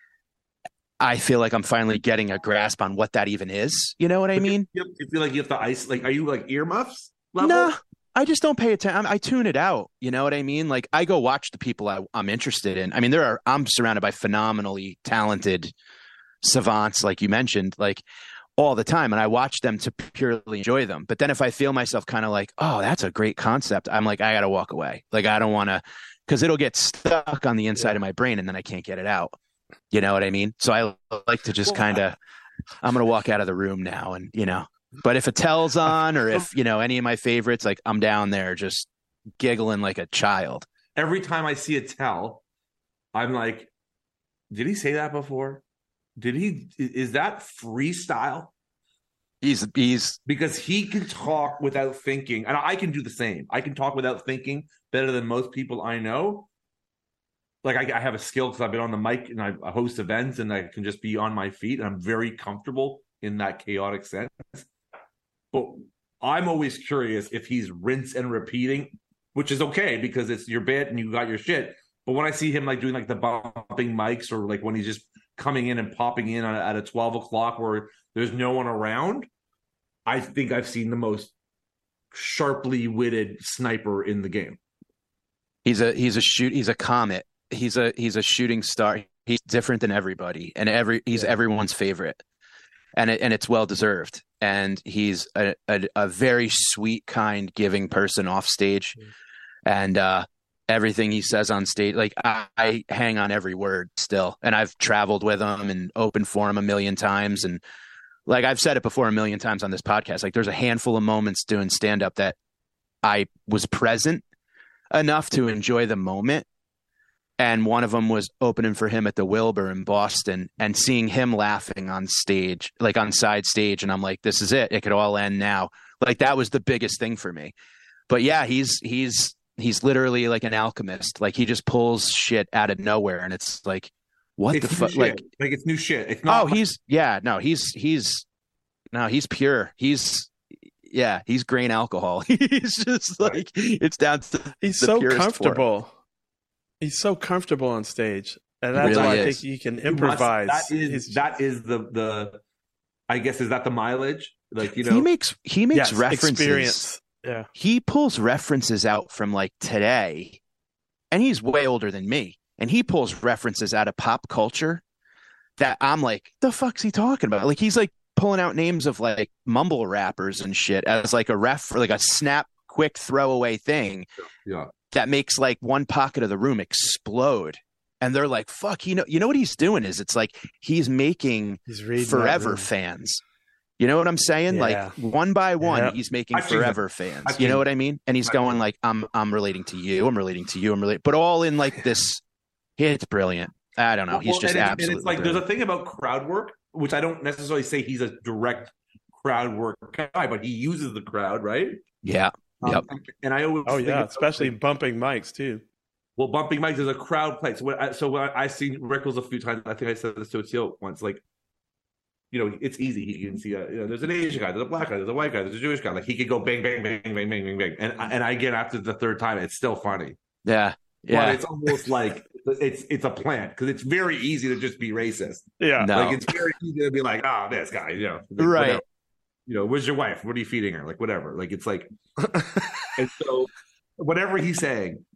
I feel like I'm finally getting a grasp on what that even is. You know what I mean? You feel like you have to ice, like, are you like earmuffs level? No, I just don't pay attention. I tune it out. You know what I mean? Like, I go watch the people I'm interested in. I mean, I'm surrounded by phenomenally talented savants, like you mentioned, like all the time. And I watch them to purely enjoy them. But then if I feel myself kind of like, oh, that's a great concept, I'm like, I got to walk away. Like, I don't want to, because it'll get stuck on the inside of my brain and then I can't get it out. You know what I mean? So I like to just kind of, I'm going to walk out of the room now and, but if Attell's on or if, any of my favorites, like I'm down there just giggling like a child. Every time I see Attell, I'm like, did he say that before? Is that freestyle? He's because he can talk without thinking. And I can do the same. I can talk without thinking better than most people I know. Like I have a skill because I've been on the mic and I host events and I can just be on my feet and I'm very comfortable in that chaotic sense. But I'm always curious if he's rinse and repeating, which is okay because it's your bit and you got your shit. But when I see him like doing like the bumping mics or like when he's just coming in and popping in at a 12 o'clock where there's no one around, I think I've seen the most sharply witted sniper in the game. He's a comet. He's a shooting star. He's different than everybody, and he's everyone's favorite, and it's well deserved. And he's a very sweet, kind, giving person off stage, and everything he says on stage, like I hang on every word still. And I've traveled with him and opened for him a million times, and like I've said it before a million times on this podcast. Like there's a handful of moments doing stand up that I was present enough to enjoy the moment. And one of them was opening for him at the Wilbur in Boston and seeing him laughing on stage, like on side stage. And I'm like, this is it. It could all end now. Like that was the biggest thing for me. But yeah, he's literally like an alchemist. Like he just pulls shit out of nowhere. And it's like, what the fuck? Like it's new shit. It's not. Oh, he's pure. He's grain alcohol. He's just like, it's down to he's so comfortable. Form. He's so comfortable on stage, and that's why I think he can improvise. That is the I guess, is that the mileage? Like, he makes references. Experience. Yeah, he pulls references out from like today, and he's way older than me, and he pulls references out of pop culture that I'm like, the fuck's he talking about? Like he's like pulling out names of like mumble rappers and shit as like a like a snap, quick throwaway thing. Yeah. That makes like one pocket of the room explode. And they're like, fuck, you know what he's doing is it's like he's making forever fans. You know what I'm saying? Yeah. Like one by one, he's making forever fans. You know what I mean? And he's going like, I'm relating to you. I'm relating to you. But all in like this, it's brilliant. I don't know. He's just absolutely and it's like, brilliant. There's a thing about crowd work, which I don't necessarily say he's a direct crowd work guy, but he uses the crowd, right? Yeah. Yep. And I always especially bumping mics too. Well, bumping mics is a crowd play. So when I've seen Rickles a few times, I think I said this to Attell once. Like, it's easy. He can see there's an Asian guy, there's a black guy, there's a white guy, there's a Jewish guy. Like he could go bang, bang, bang, bang, bang, bang, bang, and I get after the third time, it's still funny. Yeah. But it's almost like it's a plant because it's very easy to just be racist. Yeah, no. Like it's very easy to be like, this guy, like, right. Whatever. Where's your wife? What are you feeding her? Like, whatever. Like, it's like, and so whatever he's saying,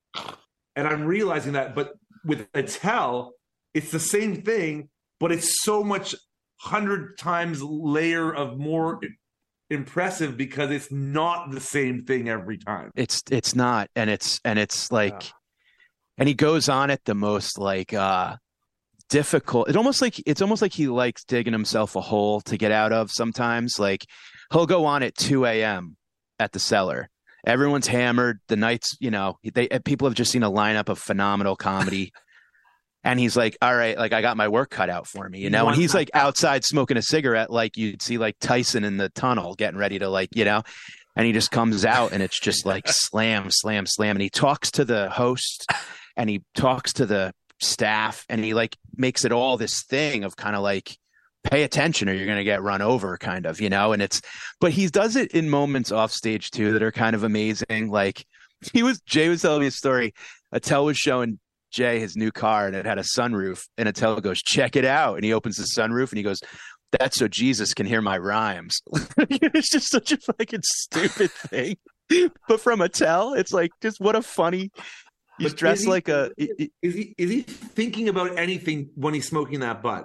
and I'm realizing that, but with Attell, it's the same thing, but it's so much 100 times layer of more impressive because it's not the same thing every time. It's not. And it's like, and he goes on at the most like, difficult. It's almost like he likes digging himself a hole to get out of sometimes. Like he'll go on at 2 a.m. at the Cellar Everyone's hammered. The nights, people have just seen a lineup of phenomenal comedy. And he's like, all right, like I got my work cut out for me, and he's like outside smoking a cigarette, like you'd see like Tyson in the tunnel getting ready to and he just comes out and it's just like slam, slam, slam. And he talks to the host and he talks to the staff and he like makes it all this thing of kind of like, pay attention or you're going to get run over kind of, and but he does it in moments off stage too that are kind of amazing. Like Jay was telling me a story. Attell was showing Jay his new car and it had a sunroof, and Attell goes, check it out. And he opens the sunroof and he goes, that's so Jesus can hear my rhymes. It's just such a fucking stupid thing. But from Attell, it's like, just what a funny, he's dressed like a. Is he thinking about anything when he's smoking that butt?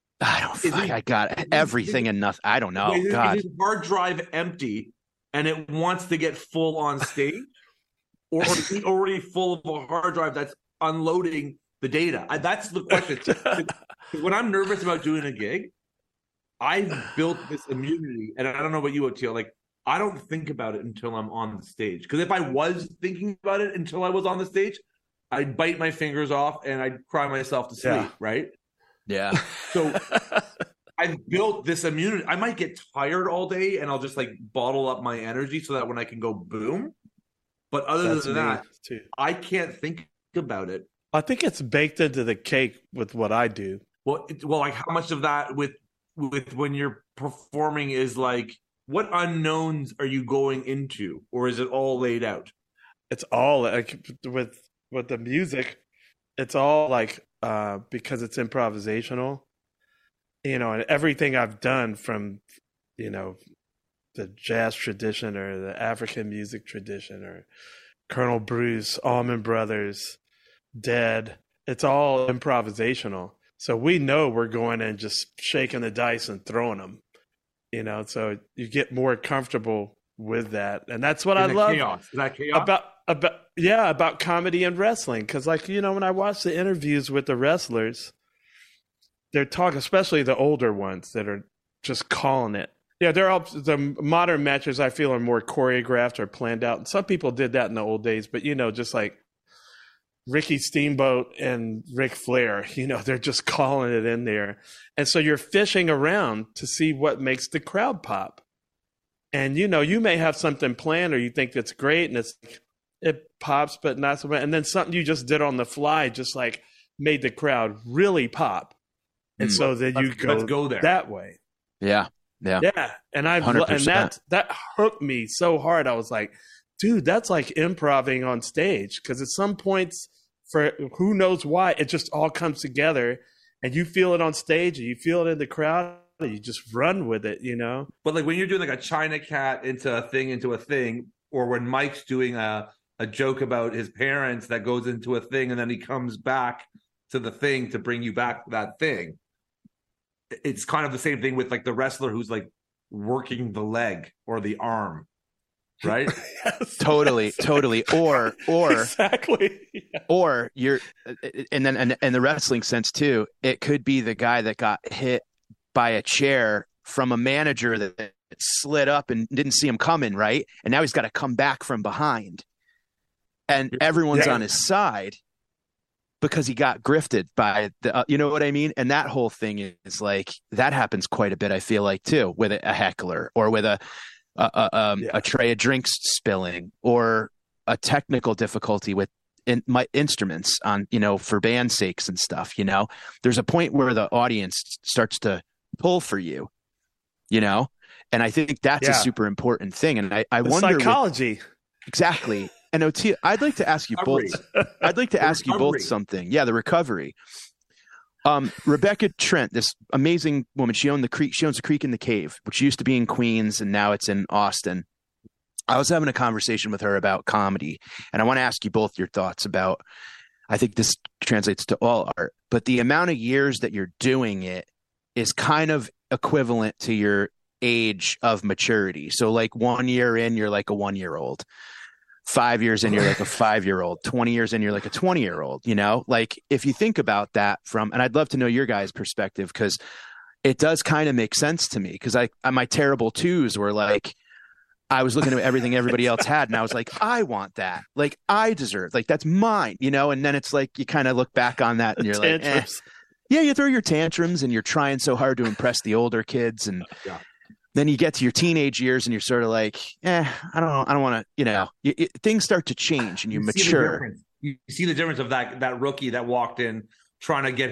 I got everything and nothing. I don't know. God. Is his hard drive empty and it wants to get full on stage? Or is he already full of a hard drive that's unloading the data? That's the question. When I'm nervous about doing a gig, I've built this immunity. And I don't know about you, Attell. Like, I don't think about it until I'm on the stage. Because if I was thinking about it until I was on the stage, I'd bite my fingers off and I'd cry myself to sleep, right? Yeah. So I've built this immunity. I might get tired all day and I'll just like bottle up my energy so that when I can go boom. But other than that, I can't think about it. I think it's baked into the cake with what I do. Well, like how much of that with when you're performing is like, what unknowns are you going into, or is it all laid out? It's all like with the music. It's all like because it's improvisational, and everything I've done from, the jazz tradition or the African music tradition or Colonel Bruce, Allman Brothers, Dead, it's all improvisational. So we know we're going and just shaking the dice and throwing them, so you get more comfortable with that. And that's what I love. Chaos. Is that chaos? About comedy and wrestling. Because when I watch the interviews with the wrestlers, they're talking, especially the older ones that are just calling it. Yeah, they're all the modern matches I feel are more choreographed or planned out. And some people did that in the old days, but just like Ricky Steamboat and Ric Flair, they're just calling it in there. And so you're fishing around to see what makes the crowd pop. And you may have something planned or you think that's great and it pops, but not so much. And then something you just did on the fly just like made the crowd really pop. And so then you go there that way. Yeah. Yeah. And that hooked me so hard. I was like, dude, that's like improvising on stage. Because at some points, for who knows why, it just all comes together and you feel it on stage and you feel it in the crowd and you just run with it, But like when you're doing like a China cat into a thing, or when Mike's doing a joke about his parents that goes into a thing and then he comes back to the thing to bring you back to that thing. It's kind of the same thing with like the wrestler who's like working the leg or the arm, right? Yes, totally. Or exactly. Yeah. Or you're, and then in the wrestling sense too, it could be the guy that got hit by a chair from a manager that slid up and didn't see him coming, right? And now he's got to come back from behind, and everyone's on his side because he got grifted by the, you know what I mean? And that whole thing is like, that happens quite a bit, I feel like, too, with a heckler or with a tray of drinks spilling or a technical difficulty with my instruments on, for band sakes and stuff, there's a point where the audience starts to pull for you, and I think that's a super important thing. And I wonder psychology. Exactly. And Attell, I'd like to ask you both. I'd like to ask you both something. Yeah, the recovery. Rebecca Trent, this amazing woman, she owns the Creek in the Cave, which used to be in Queens and now it's in Austin. I was having a conversation with her about comedy, and I want to ask you both your thoughts about. I think this translates to all art, but the amount of years that you're doing it is kind of equivalent to your age of maturity. So, like 1 year in, you're like a 1-year-old. 5 years in, you're like a 5-year-old. 20 years in, you're like a 20-year-old, like if you think about that and I'd love to know your guys' perspective, because it does kind of make sense to me, because my terrible twos were like, I was looking at everything everybody else had, and I was like, I want that. Like, I deserve, like, that's mine, you know? And then it's like, you kind of look back on that and you're like, yeah, you throw your tantrums and you're trying so hard to impress the older kids. And then you get to your teenage years and you're sort of like, I don't want to, you know, things start to change and you mature. You see the difference of that rookie that walked in trying to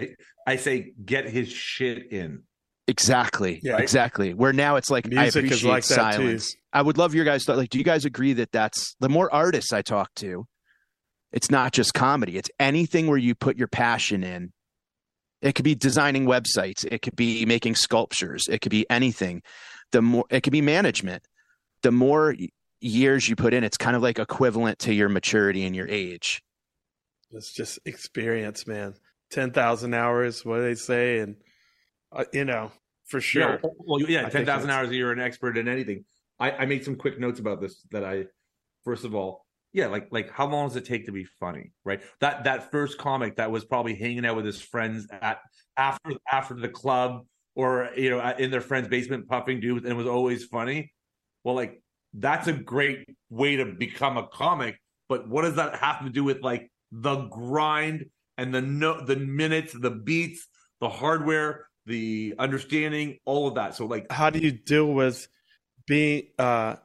get his shit in. Exactly. Yeah. Exactly. Where now it's like, music I appreciate like silence. I would love your guys' thought. Like, do you guys agree that that's the more artists I talk to, it's not just comedy. It's anything where you put your passion in. It could be designing websites. It could be making sculptures. It could be anything. It could be management. The more years you put in, it's kind of like equivalent to your maturity and your age. It's just experience, man. 10,000 hours, what do they say? And, you know, for sure. Yeah, well, yeah, 10,000 hours, you're an expert in anything. I made some quick notes about this first of all, like how long does it take to be funny, right? That first comic that was probably hanging out with his friends after the club or, you know, in their friend's basement puffing dudes and it was always funny. Well, like, that's a great way to become a comic. But what does that have to do with, like, the grind and the minutes, the beats, the hardware, the understanding, all of that? So, like, how do you deal with being the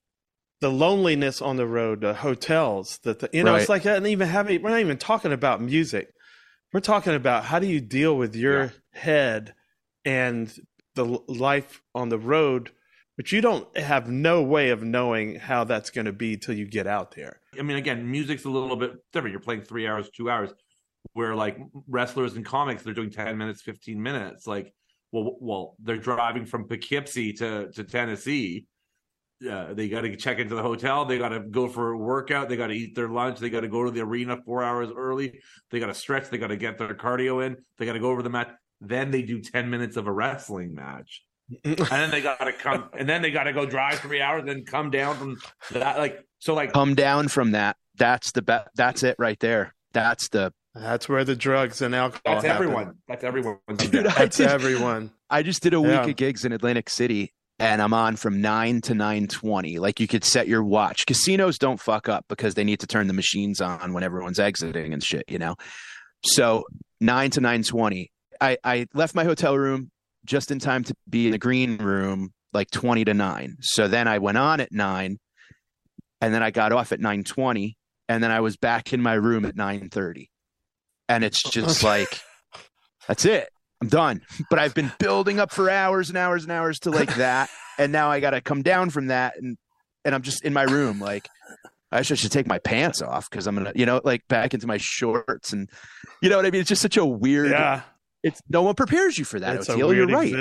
loneliness on the road, the hotels, you know, right. It's like, we're not even talking about music. We're talking about how do you deal with your head and the life on the road, but you don't have no way of knowing how that's going to be till you get out there. I mean, again, music's a little bit different. You're playing 3 hours, 2 hours, where like wrestlers and comics, they're doing 10 minutes, 15 minutes. Like, well, they're driving from Poughkeepsie to Tennessee. They got to check into the hotel. They got to go for a workout. They got to eat their lunch. They got to go to the arena 4 hours early. They got to stretch. They got to get their cardio in. They got to go over the match. Then they do 10 minutes of a wrestling match. And then they got to come, and then they got to go drive 3 hours, then come down from that. Come down from that. That's that's it right there. That's where the drugs and alcohol. That's everyone. That's everyone. Dude, that's everyone. I just did a week of gigs in Atlantic City, and I'm on from 9 to 9:20. Like, you could set your watch. Casinos don't fuck up because they need to turn the machines on when everyone's exiting and shit, you know? So 9 to 9:20. I left my hotel room just in time to be in the green room, like 20 to 9. So then I went on at 9, and then I got off at 9:20, and then I was back in my room at 9:30. And it's just like, that's it. I'm done. But I've been building up for hours and hours and hours to like that. And now I got to come down from that. And I'm just in my room. Like, I should take my pants off because I'm going to, you know, like back into my shorts. And you know what I mean? It's just such a weird, no one prepares you for that. It's Oteil, you're right.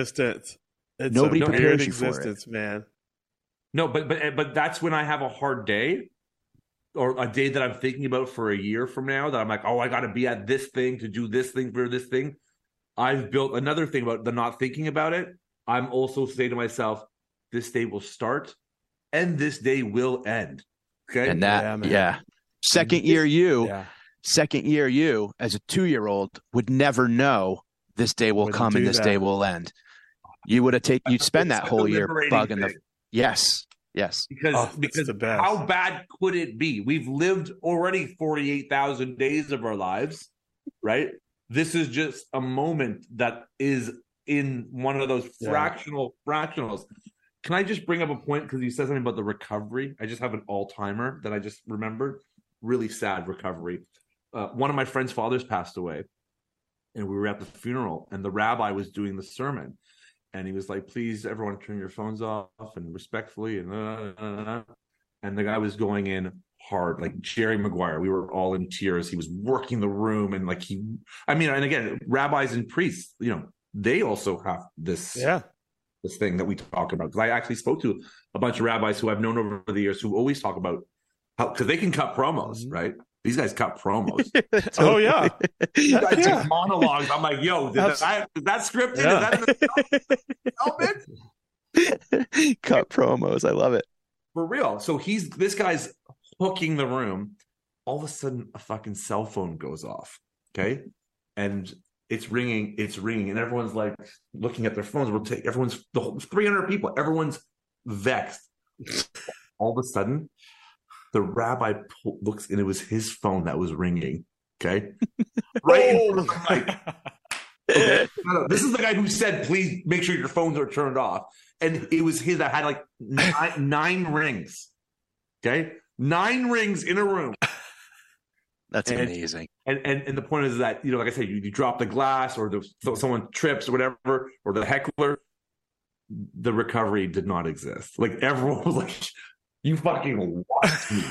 Nobody prepares you for it, man. No, but that's when I have a hard day or a day that I'm thinking about for a year from now that I'm like, oh, I got to be at this thing to do this thing for this thing. I've built another thing about the not thinking about it. I'm also saying to myself, this day will start and this day will end. Okay. And that, second year you as a 2-year-old would never know this day will come and this day will end. You would have you'd spend that whole year bugging the. Yes. Because how bad could it be? We've lived already 48,000 days of our lives, right? This is just a moment that is in one of those fractionals. Can I just bring up a point? Because you said something about the recovery. I just have an all-timer that I just remembered. Really sad recovery. One of my friend's fathers passed away, and we were at the funeral, and the rabbi was doing the sermon. And he was like, please, everyone turn your phones off and respectfully. And the guy was going in hard, like Jerry Maguire. We were all in tears. He was working the room. And like and again, rabbis and priests, you know, they also have this thing that we talk about. Because I actually spoke to a bunch of rabbis who I've known over the years who always talk about how, because they can cut promos, right? These guys cut promos. Oh, yeah. These guys do monologues. I'm like, yo, is that scripted? Yeah. Is that cut promos. I love it. For real. So this guy's hooking the room. All of a sudden, a fucking cell phone goes off. Okay. And it's ringing. And everyone's like looking at their phones. Everyone's the whole 300 people. Everyone's vexed. All of a sudden, the rabbi looks, and it was his phone that was ringing. Okay, right. Okay. This is the guy who said, "Please make sure your phones are turned off." And it was his that had like nine rings. Okay, 9 rings in a room. That's amazing. And the point is that, like I said, you drop the glass or someone trips or whatever, or the heckler. The recovery did not exist. Like everyone was like, "You fucking lost me."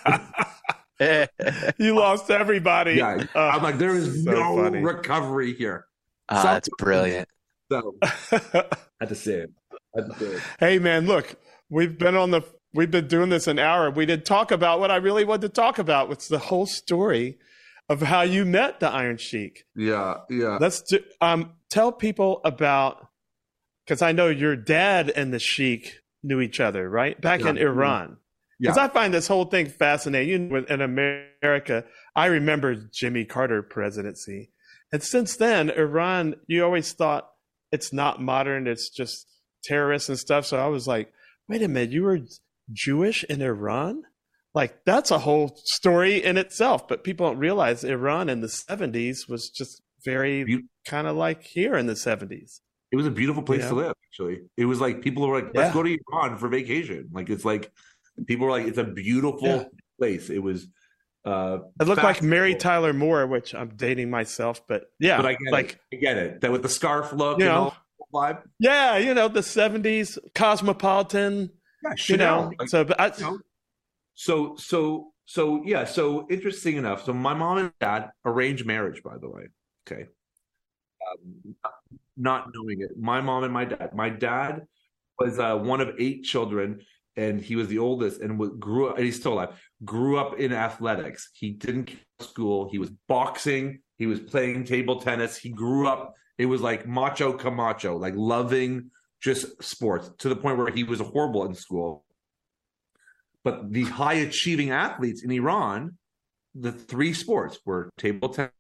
You lost everybody. Yeah, I'm like, there is no recovery here. That's brilliant. So I had to say it. Hey man, look, we've been doing this an hour. We didn't talk about what I really wanted to talk about, which is the whole story of how you met the Iron Sheik. Yeah. Let's tell people about, because I know your dad and the Sheik knew each other, right? Back in Iran. Because I find this whole thing fascinating. In America, I remember Jimmy Carter presidency. And since then, Iran, you always thought it's not modern, it's just terrorists and stuff. So I was like, wait a minute, you were Jewish in Iran? Like, that's a whole story in itself. But people don't realize Iran in the 70s was just very kind of like here in the 70s. It was a beautiful place to live, actually. It was like people were like, let's go to Iran for vacation. Like, it's like, people were like, it's a beautiful place. It was. It looked like Mary Tyler Moore, which I'm dating myself, but But I get it. That with the scarf look and all vibe. Yeah, the 70s, cosmopolitan. Yeah, Chanel. So interesting enough. So my mom and dad, arranged marriage, by the way. Okay. Not knowing it. My mom and my dad was one of 8 children, and he was the oldest, and grew up, and he's still alive, grew up in athletics. He didn't go to school. He was boxing. He was playing table tennis. He grew up, it was like macho Camacho, like loving just sports, to the point where he was horrible in school. But the high achieving athletes in Iran, the 3 sports were table tennis,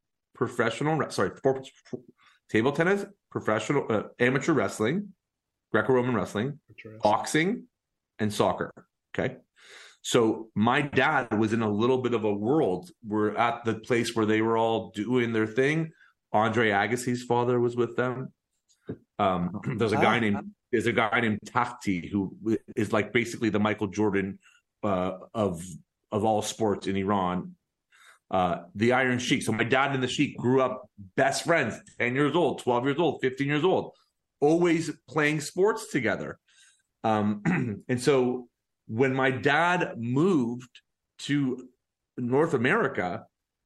table tennis, professional, amateur wrestling, Greco-Roman wrestling, boxing, and soccer. Okay. So my dad was in a little bit of a world. We're at the place where they were all doing their thing. Andre Agassi's father was with them. There's a guy named Tahti, who is like basically the Michael Jordan of all sports in Iran. The Iron Sheik. So my dad and the Sheik grew up best friends, 10 years old, 12 years old, 15 years old, always playing sports together. And so when my dad moved to North America,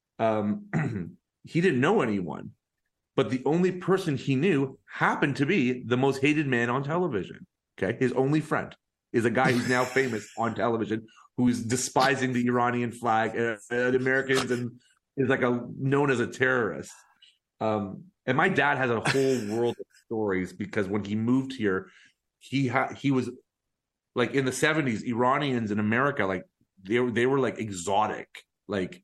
he didn't know anyone, but the only person he knew happened to be the most hated man on television. Okay. His only friend is a guy who's now famous on television, who's despising the Iranian flag and Americans, and is like known as a terrorist. And my dad has a whole world of stories, because when he moved here, he was like, in the 70s, Iranians in America, like they were like exotic, like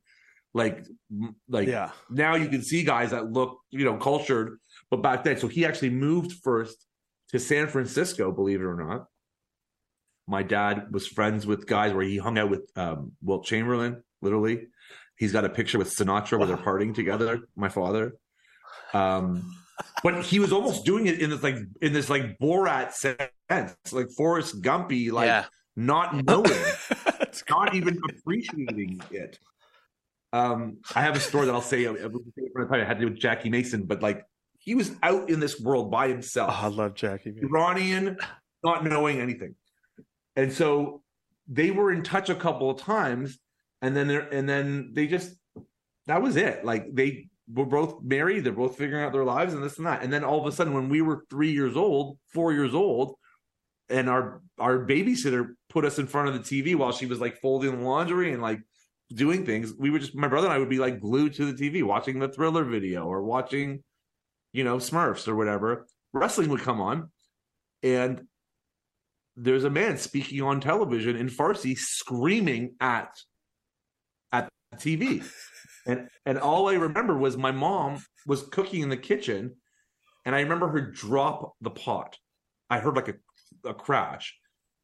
now you can see guys that look, cultured, but back then, so he actually moved first to San Francisco, believe it or not. My dad was friends with guys where he hung out with Wilt Chamberlain, literally. He's got a picture with Sinatra where they're partying together, my father. But he was almost doing it in this Borat sense, like Forrest Gumpy, not knowing, not even appreciating it. I have a story that I'll say. I had to do with Jackie Mason, but like, he was out in this world by himself. Oh, I love Jackie Mason. Iranian, not knowing anything, and so they were in touch a couple of times, and then they just, that was it. Like, they were both married, they're both figuring out their lives and this and that. And then all of a sudden, when we were 4 years old, and our babysitter put us in front of the TV while she was like folding the laundry and like doing things, we would just, my brother and I would be like glued to the TV watching the Thriller video or watching, Smurfs or whatever. Wrestling would come on, and there's a man speaking on television in Farsi, screaming at the TV. And all I remember was my mom was cooking in the kitchen, and I remember her drop the pot. I heard like a crash,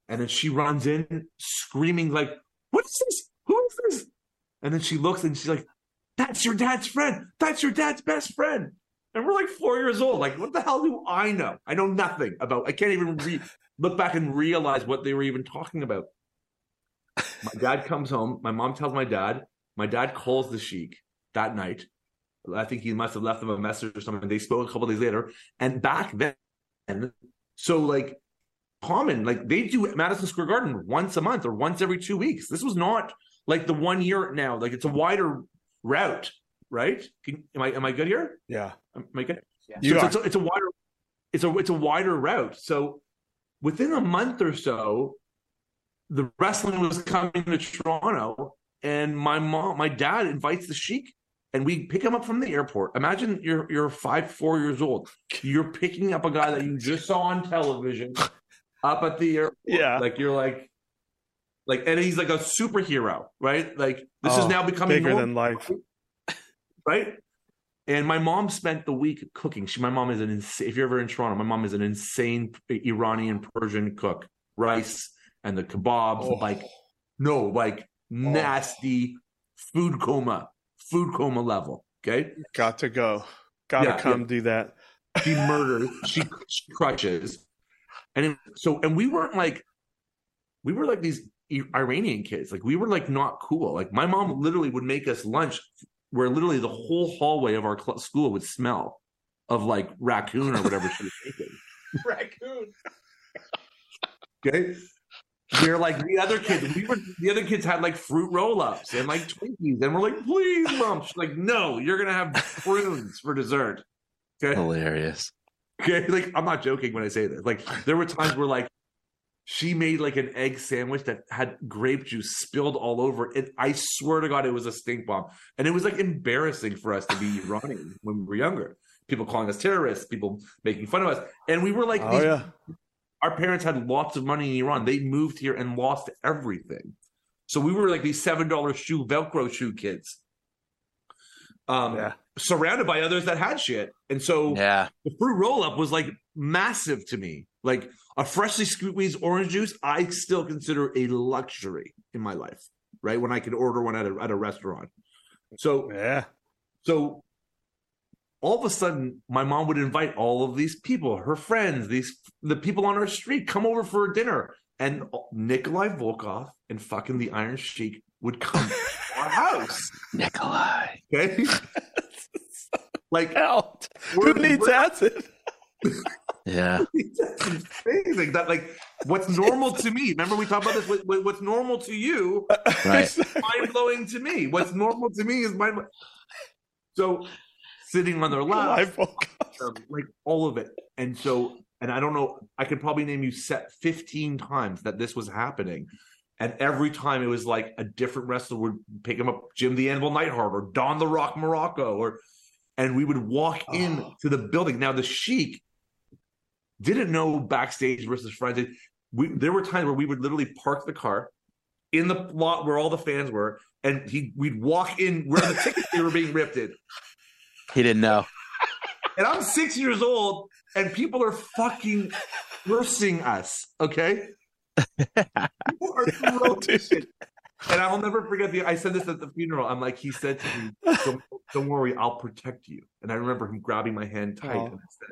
And then she runs in screaming like, what is this? Who is this? And then she looks and she's like, that's your dad's friend. That's your dad's best friend. And we're like 4 years old. Like, what the hell do I know? I know nothing about, I can't even look back and realize what they were even talking about. My dad comes home. My mom tells my dad. My dad calls the sheik that night. I think he must have left them a message or something. They spoke a couple days later. And back then, so like common, like they do Madison Square Garden once a month or once every 2 weeks. This was not like the 1 year now. Like it's a wider route, right? Am I good here? Yeah. Am I good? Yeah. So it's a wider route. So within a month or so, the wrestling was coming to Toronto, and my dad invites the sheik, and we pick him up from the airport. Imagine you're 4 years old. You're picking up a guy that you just saw on television up at the airport. Yeah. Like you're like, and he's like a superhero, right? Like this is now becoming bigger than life, right? And my mom spent the week cooking. My mom is if you're ever in Toronto, my mom is an insane Iranian Persian cook. Rice and the kebabs, nasty food coma level. Okay, got to go. Got to do that. She murders. She crutches, and we weren't like, we were like these Iranian kids. Like we were like not cool. Like my mom literally would make us lunch where literally the whole hallway of our school would smell of like raccoon or whatever she was making. Raccoon. Okay. We're like the other kids had like fruit roll-ups and like Twinkies, and we're like, please, Mom. She's like, no, you're gonna have prunes for dessert. Okay. Hilarious. Okay, like I'm not joking when I say this. Like there were times where like she made like an egg sandwich that had grape juice spilled all over it. I swear to God, it was a stink bomb, and it was like embarrassing for us to be Iranian when we were younger. People calling us terrorists, people making fun of us, and we were like, our parents had lots of money in Iran. They moved here and lost everything. So we were like these $7 Velcro shoe kids. Surrounded by others that had shit. And so the fruit roll-up was like massive to me. Like a freshly squeezed orange juice, I still consider a luxury in my life, right? When I could order one at a restaurant. So all of a sudden, my mom would invite all of these people, her friends, the people on our street, come over for dinner. And Nikolai Volkov and fucking the Iron Sheik would come to our house. Nikolai. Okay? Like, hell, who needs acid? Yeah. It's amazing that, like, what's normal to me, remember we talked about this, what's normal to you is mind-blowing to me. What's normal to me is mind-blowing. So, sitting on their lap, like all of it. And so, and I don't know, I could probably name you 15 times that this was happening. And every time it was like a different wrestler would pick him up, Jim the Anvil Neidhart or Don the Rock Morocco, and we would walk in to the building. Now the Sheik didn't know backstage versus friends. There were times where we would literally park the car in the lot where all the fans were, and we'd walk in where the tickets they were being ripped in. He didn't know. And I'm 6 years old, and people are fucking cursing us, okay? People are throwing shit. And I'll never forget I said this at the funeral. I'm like, he said to me, don't worry, I'll protect you. And I remember him grabbing my hand tight.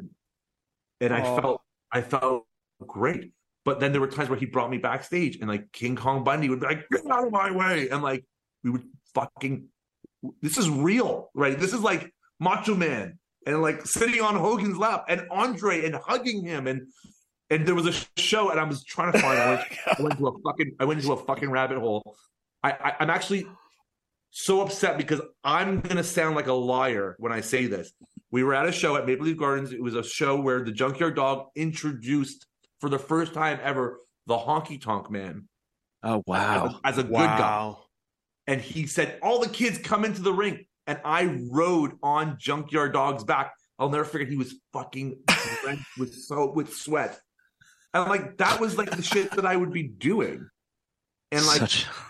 I felt great. But then there were times where he brought me backstage, and like King Kong Bundy would be like, get out of my way. And like, we would this is real, right? This is like Macho Man and like sitting on Hogan's lap and Andre and hugging him, and there was a show, and I was trying to find I went into a fucking rabbit hole. I'm actually so upset because I'm gonna sound like a liar when I say this. We were at a show at Maple Leaf Gardens. It was a show where the Junkyard Dog introduced for the first time ever the Honky Tonk Man. Oh wow! As a good guy, and he said, "All the kids come into the ring." And I rode on Junkyard Dog's back. I'll never forget. He was fucking drenched with sweat, and like that was like the shit that I would be doing. And like,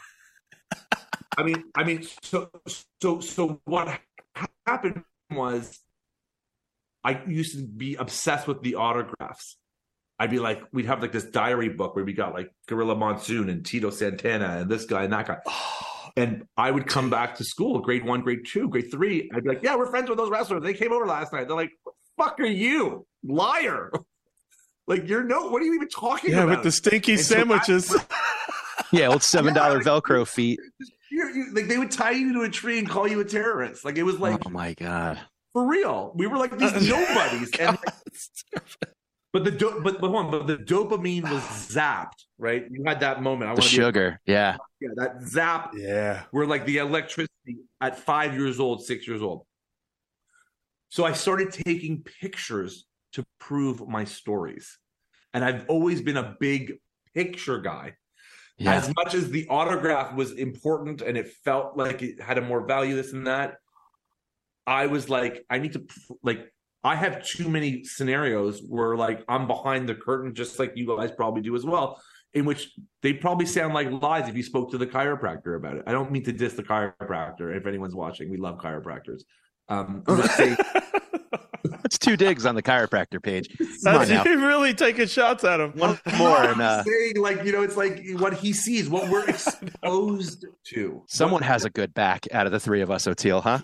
I mean, so what happened was, I used to be obsessed with the autographs. I'd be like, we'd have like this diary book where we got like Gorilla Monsoon and Tito Santana and this guy and that guy. And I would come back to school, grade 1, grade 2, grade 3. I'd be like, yeah, we're friends with those wrestlers. They came over last night. They're like, what the fuck are you? Liar. Like, what are you even talking about? Yeah, with the stinky sandwiches. Yeah, old $7 Velcro feet. Like, they would tie you to a tree and call you a terrorist. Like, it was like, oh my God. For real. We were like these nobodies. And But the dopamine was zapped, right? You had that moment. The sugar, yeah, that zap, yeah. Where like the electricity at 5 years old, 6 years old. So I started taking pictures to prove my stories, and I've always been a big picture guy. Yeah. As much as the autograph was important and it felt like it had a more value, this and that, I was like, I need to I have too many scenarios where like I'm behind the curtain, just like you guys probably do as well, in which they probably sound like lies if you spoke to the chiropractor about it. I don't mean to diss the chiropractor. If anyone's watching, we love chiropractors. Let's say that's 2 digs on the chiropractor page. You're really taking shots at him. One more, and saying, like, it's like what he sees, what we're exposed to. Someone has a good back out of the 3 of us, Oteil, huh?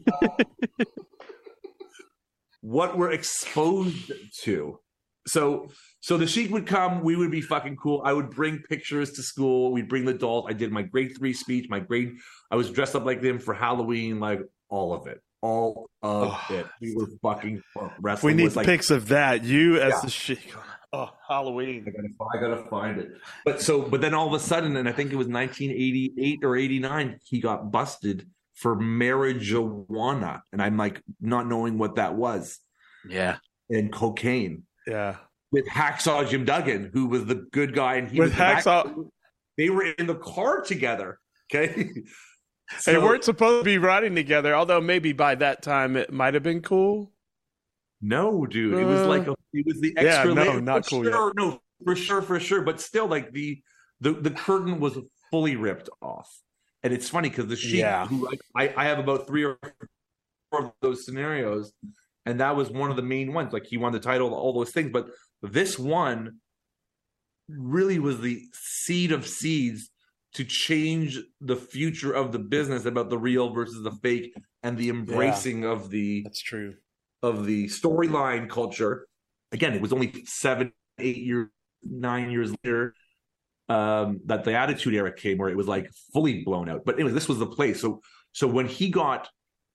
What we're exposed to. So the Sheik would come, we would be fucking cool. I would bring pictures to school. We'd bring the dolls. I did my grade 3 speech, I was dressed up like them for Halloween, like all of it. All of it. We were fucking wrestling. We need pics of that. You as the Sheik. Oh, Halloween. I gotta find it. But then all of a sudden, and I think it was 1988 or 89, he got busted for marijuana, and I'm like not knowing what that was. Yeah, and cocaine. Yeah, with Hacksaw Jim Duggan, who was the good guy, and he with was Hacksaw. They were in the car together. Okay, they weren't supposed to be riding together, although maybe by that time it might have been cool. No, dude, it was like it was the extra. Yeah, no, not cool. Sure, no, for sure, but still, like the curtain was fully ripped off. And it's funny because the Sheik, who I have about 3 or 4 of those scenarios, and that was one of the main ones. Like, he won the title, all those things. But this one really was the seed of seeds to change the future of the business about the real versus the fake, and the embracing of the that's true of the storyline culture. Again, it was only 7, 8 years, 9 years later. That the Attitude Era came, where it was like fully blown out. But anyway, this was the place. So when he got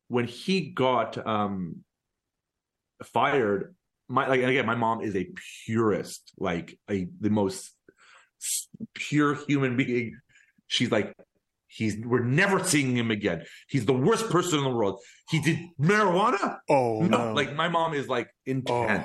fired, my mom is a purist, like the most pure human being. She's like, we're never seeing him again. He's the worst person in the world. He did marijuana. Oh no. Like, my mom is like intense.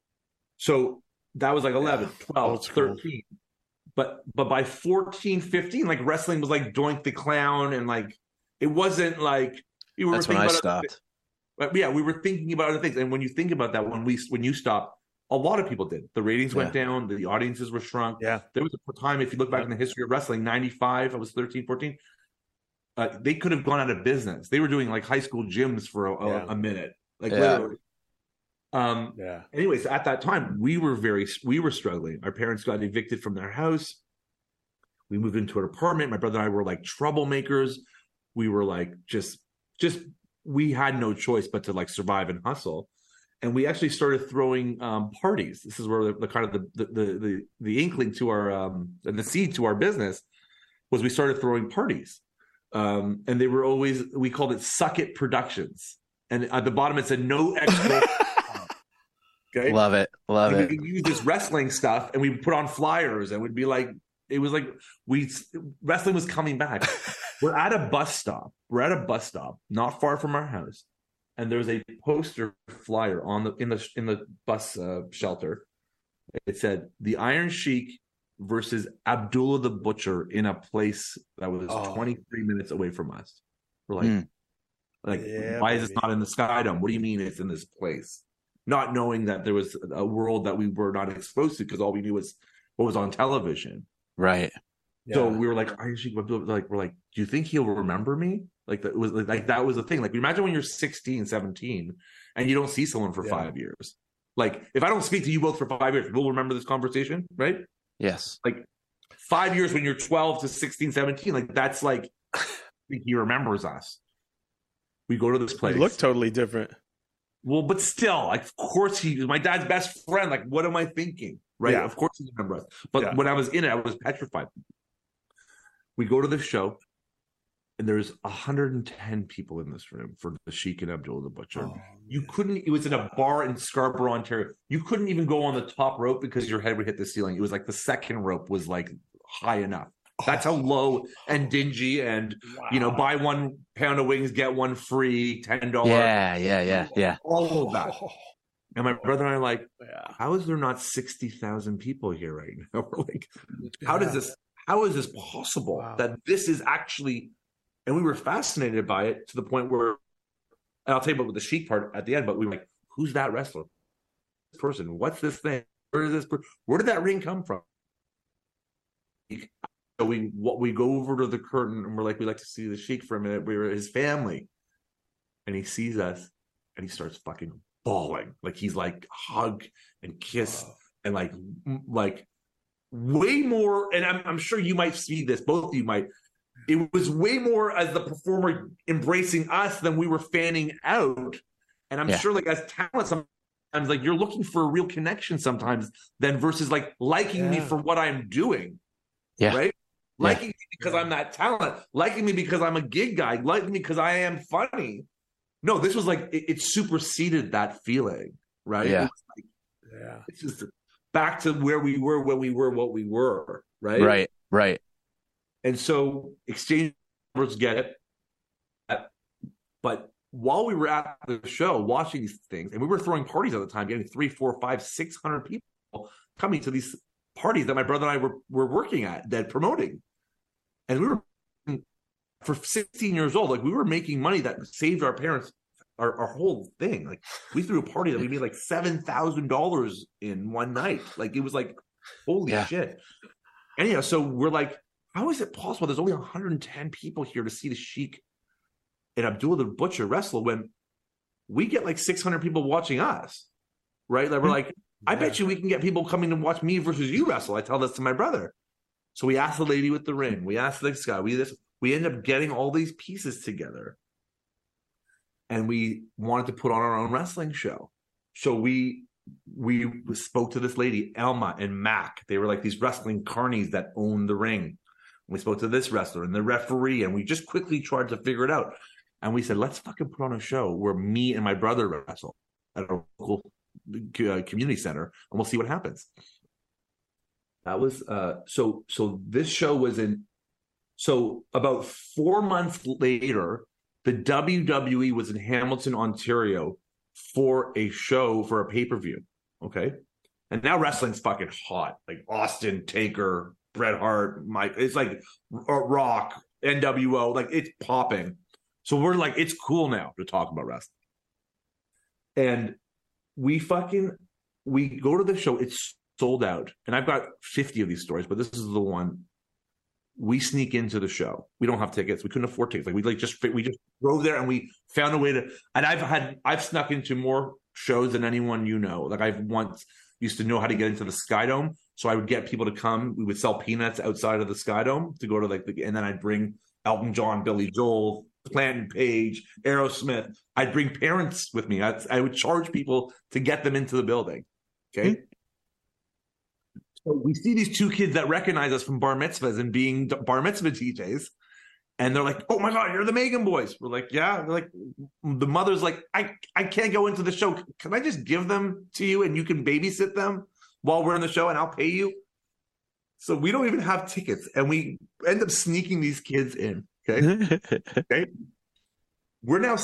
So that was like 11, 12, 13. But by 14, 15, like, wrestling was like Doink the Clown, and like it wasn't like we were. That's when I stopped. But yeah, we were thinking about other things. And when you think about that, when you stopped, a lot of people did. The ratings went down. The audiences were shrunk. Yeah, there was a time, if you look back in the history of wrestling, 95, I was 13, 14. They could have gone out of business. They were doing like high school gyms for a minute, like literally. Anyways, at that time, we were struggling. Our parents got evicted from their house. We moved into an apartment. My brother and I were like troublemakers. We were like just we had no choice but to like survive and hustle. And we actually started throwing parties. This is where the kind of the inkling to our and the seed to our business was. We started throwing parties, and they were always, we called it Suck It Productions, and at the bottom it said no extra. Okay, love it. We use this wrestling stuff, and we put on flyers, and we'd be like, it was like wrestling was coming back. We're at a bus stop, not far from our house. And there's a poster flyer in the bus shelter. It said the Iron Sheik versus Abdullah the Butcher in a place that was 23 minutes away from us. We're like, why is this not in the Skydome? What do you mean it's in this place? Not knowing that there was a world that we were not exposed to, because all we knew was what was on television. Right. So we were like, Iron Sheik, like, we're like, do you think he'll remember me? Like, that was like that was the thing. Like, imagine when you're 16, 17 and you don't see someone for 5 years. Like, if I don't speak to you both for 5 years, we'll remember this conversation, right? Yes. Like 5 years when you're 12 to 16, 17, like that's like, he remembers us. We go to this place. You look totally different. Well, but still, like, of course he's my dad's best friend. Like, what am I thinking? Right? Yeah. Of course he remembers us. But when I was in it, I was petrified. We go to the show, and there's 110 people in this room for the Sheik and Abdullah the Butcher. Oh, you couldn't, it was in a bar in Scarborough, Ontario. You couldn't even go on the top rope because your head would hit the ceiling. It was like the second rope was like high enough. That's how low and dingy and, buy 1 pound of wings, get one free, $10. Yeah. All of that. And my brother and I are like, how is there not 60,000 people here right now? We're like, how is this possible that this is actually, and we were fascinated by it to the point where, and I'll tell you about the Sheik part at the end, but we were like, who's that wrestler? This person, what's this thing? Where did that ring come from? So we go over to the curtain and we're like, we'd like to see the Sheik for a minute. We were his family. And he sees us and he starts fucking bawling. Like he's like hug and kiss and like way more. And I'm sure you might see this, both of you might. It was way more as the performer embracing us than we were fanning out. And I'm sure like as talent, sometimes like you're looking for a real connection sometimes then versus like liking me for what I'm doing. Yeah. Right? Liking me because I'm that talent, liking me because I'm a gig guy, liking me because I am funny. No, this was like it superseded that feeling, right? Yeah. It's just back to where we were when we were what we were, right? Right. And so exchange numbers get it. But while we were at the show watching these things, and we were throwing parties at the time, getting 300, 400, 500, 600 people coming to these parties that my brother and I were working at, that promoting. And we were, for 16 years old, like we were making money that saved our parents, our whole thing. Like we threw a party that we made like $7,000 in one night. Like it was like, holy shit. Anyhow, so we're like, how is it possible there's only 110 people here to see the Sheik and Abdullah the Butcher wrestle when we get like 600 people watching us, right? Like we're like, I bet you we can get people coming to watch me versus you wrestle. I tell this to my brother. So we asked the lady with the ring. We asked this guy. We ended up getting all these pieces together. And we wanted to put on our own wrestling show. So we spoke to this lady, Elma and Mac. They were like these wrestling carnies that owned the ring. We spoke to this wrestler and the referee, and we just quickly tried to figure it out. And we said, let's fucking put on a show where me and my brother wrestle at a local community center, and we'll see what happens. That was so this show was in. So about 4 months later, the WWE was in Hamilton, Ontario for a show for a pay-per-view. Okay. And now wrestling's fucking hot. Like Austin, Taker, Bret Hart, Mike. It's like Rock, NWO. Like it's popping. So we're like, it's cool now to talk about wrestling. And we go to the show. It's sold out. And I've got 50 of these stories, but this is the one. We sneak into the show. We don't have tickets. We couldn't afford tickets. Like we just drove there and we found a way to. And I've snuck into more shows than anyone you know. Like I've once used to know how to get into the Sky Dome, so I would get people to come. We would sell peanuts outside of the Sky Dome to go to and then I'd bring Elton John, Billy Joel, Plant and Page, Aerosmith. I'd bring parents with me. I would charge people to get them into the building. Okay. Mm-hmm. So we see these two kids that recognize us from bar mitzvahs and being bar mitzvah DJs. And they're like, oh my God, you're the Megan boys. We're like, yeah. They're like, the mother's like, I can't go into the show. Can I just give them to you and you can babysit them while we're in the show and I'll pay you? So we don't even have tickets. And we end up sneaking these kids in. Okay. Okay. We're now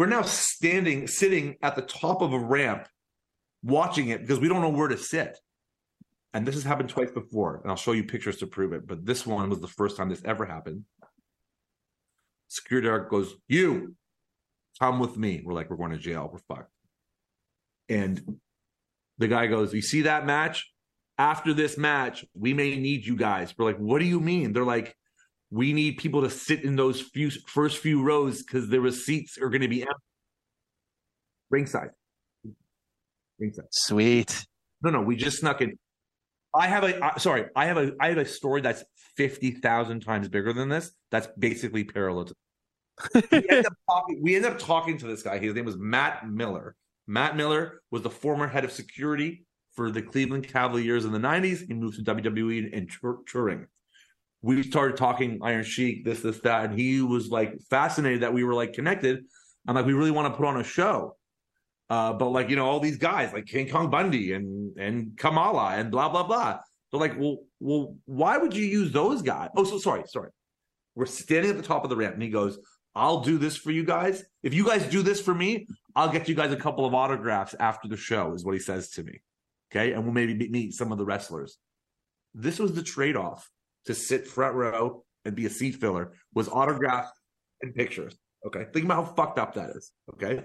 sitting at the top of a ramp watching it because we don't know where to sit. And this has happened twice before, and I'll show you pictures to prove it. But this one was the first time this ever happened. Security guard goes, "You come with me." We're like, we're going to jail. We're fucked. And the guy goes, "You see that match? After this match, we may need you guys." We're like, "What do you mean?" They're like, "We need people to sit in those first few rows because the seats are going to be empty." Ringside. ringside. Sweet. No, we just snuck in. I have a story that's 50,000 times bigger than this. That's basically parallel to. We end up talking to this guy. His name was Matt Miller. Matt Miller was the former head of security for the Cleveland Cavaliers in the 90s. He moved to WWE and touring. We started talking Iron Sheik, this, that, and he was like fascinated that we were like connected. I'm like, we really want to put on a show. But like, you know, all these guys like King Kong Bundy and Kamala and blah, blah, blah. So like, well, why would you use those guys? Oh, so sorry. We're standing at the top of the ramp and he goes, I'll do this for you guys. If you guys do this for me, I'll get you guys a couple of autographs after the show, is what he says to me. Okay. And we'll maybe meet some of the wrestlers. This was the trade-off to sit front row and be a seat filler, was autographs and pictures. Okay. Think about how fucked up that is. Okay.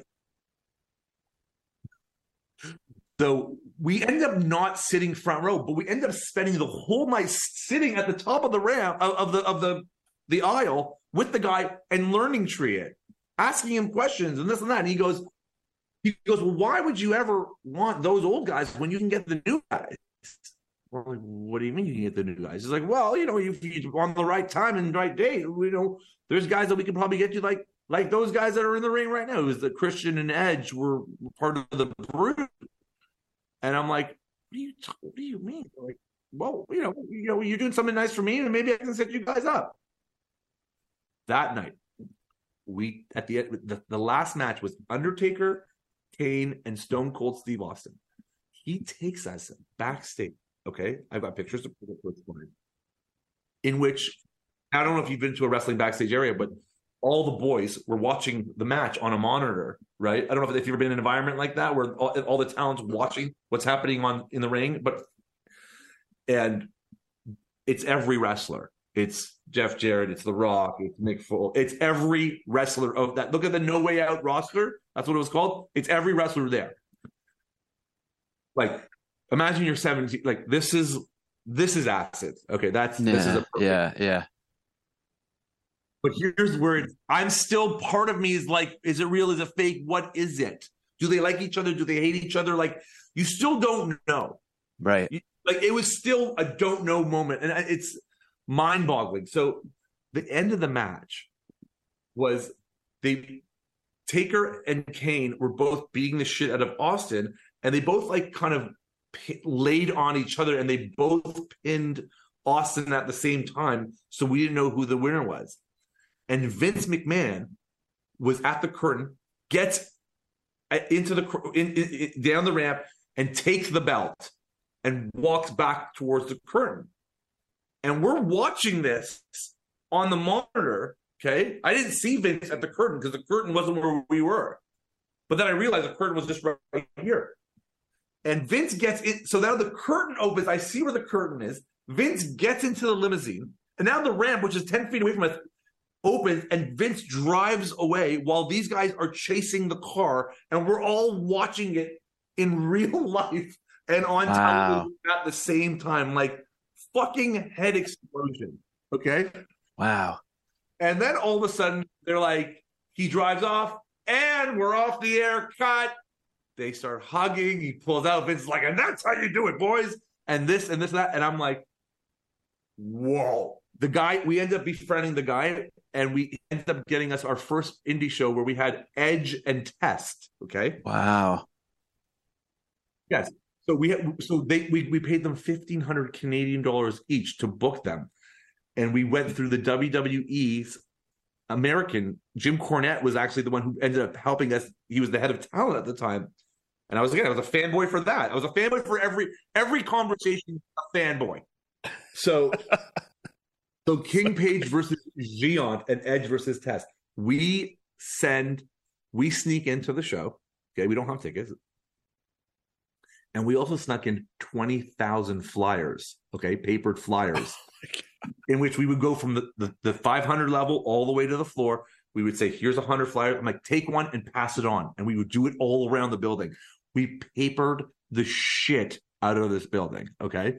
So we end up not sitting front row, but we end up spending the whole night sitting at the top of the ramp of the aisle with the guy and learning tree it, asking him questions and this and that. And he goes, well, why would you ever want those old guys when you can get the new guys? We're like, what do you mean you can get the new guys? He's like, well, you know, if you're on the right time and right day, you know, there's guys that we can probably get you like those guys that are in the ring right now. It was the Christian and Edge were part of the Brood. And I'm like, what do you mean? They're like, well, you know, you're doing something nice for me, and maybe I can set you guys up. That night, we at the end, the last match was Undertaker, Kane, and Stone Cold Steve Austin. He takes us backstage. Okay, I've got pictures to explain. In which, I don't know if you've been to a wrestling backstage area, but all the boys were watching the match on a monitor, right? I don't know if you've ever been in an environment like that where all the talent's watching what's happening in the ring, and it's every wrestler. It's Jeff Jarrett, it's The Rock, it's Mick Foley, it's every wrestler of that. Look at the No Way Out roster. That's what it was called. It's every wrestler there. Like, imagine you're 17. Like, this is acid. Okay, this is a perfect. Yeah. But here's where I'm still, part of me is like, is it real? Is it fake? What is it? Do they like each other? Do they hate each other? Like, you still don't know. Right. Like, it was still a don't know moment. And it's mind boggling. So the end of the match was Taker and Kane were both beating the shit out of Austin. And they both like kind of laid on each other, and they both pinned Austin at the same time. So we didn't know who the winner was. And Vince McMahon was at the curtain, gets into down the ramp and takes the belt and walks back towards the curtain. And we're watching this on the monitor, okay? I didn't see Vince at the curtain because the curtain wasn't where we were. But then I realized the curtain was just right here. And Vince gets in. So now the curtain opens. I see where the curtain is. Vince gets into the limousine. And now the ramp, which is 10 feet away from us, opens, and Vince drives away while these guys are chasing the car, and we're all watching it in real life and on television at the same time. Like, fucking head explosion. Okay? Wow. And then all of a sudden, they're like, he drives off, and we're off the air, cut. They start hugging. He pulls out. Vince is like, and that's how you do it, boys. And this and that. And I'm like, whoa. The guy, we ended up befriending the guy, and we ended up getting us our first indie show where we had Edge and Test. Okay. Wow. Yes. So we paid them $1,500 Canadian each to book them, and we went through the WWE's American. Jim Cornette was actually the one who ended up helping us. He was the head of talent at the time, and I was a fanboy for that. I was a fanboy for every conversation. A fanboy. So. So King Page versus Giant and Edge versus Test. We sneak into the show. Okay, we don't have tickets. And we also snuck in 20,000 flyers, okay, papered flyers, in which we would go from the 500 level all the way to the floor. We would say, here's 100 flyers. I'm like, take one and pass it on. And we would do it all around the building. We papered the shit out of this building, okay?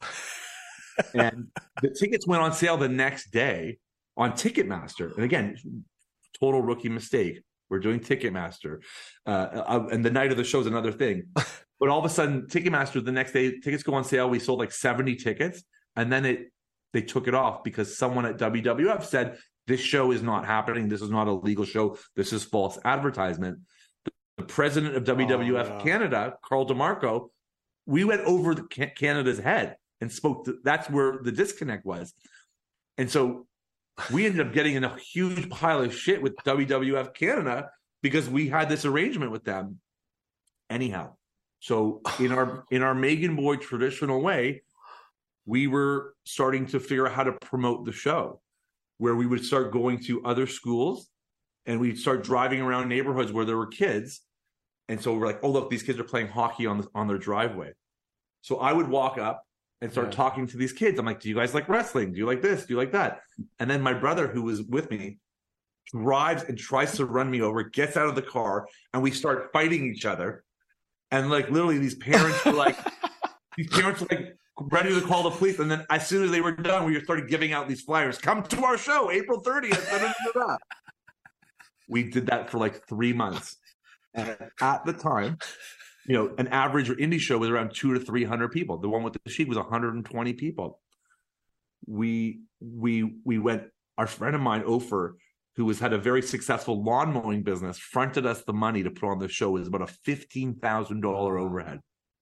And the tickets went on sale the next day on Ticketmaster. And again, total rookie mistake. We're doing Ticketmaster. And the night of the show is another thing. But all of a sudden, Ticketmaster, the next day, tickets go on sale. We sold like 70 tickets. And then they took it off because someone at WWF said, this show is not happening. This is not a legal show. This is false advertisement. The president of WWF Canada, Carl DeMarco, we went over Canada's head and spoke. That's where the disconnect was. And so we ended up getting in a huge pile of shit with WWF Canada because we had this arrangement with them. Anyhow, so in our Megan Boy traditional way, we were starting to figure out how to promote the show, where we would start going to other schools and we'd start driving around neighborhoods where there were kids. And so we're like, oh, look, these kids are playing hockey on their driveway. So I would walk up and start talking to these kids. I'm like, do you guys like wrestling? Do you like this? Do you like that? And then my brother, who was with me, drives and tries to run me over, gets out of the car, and we start fighting each other. And like literally these parents were like, ready to call the police. And then as soon as they were done, we started giving out these flyers. Come to our show, April 30th. We did that for like 3 months. And at the time, an average indie show was around 200 to 300 people. The one with the Sheik was 120 people. We went, our friend of mine, Ofer, who had a very successful lawn mowing business, fronted us the money to put on the show. It was about a $15,000 overhead.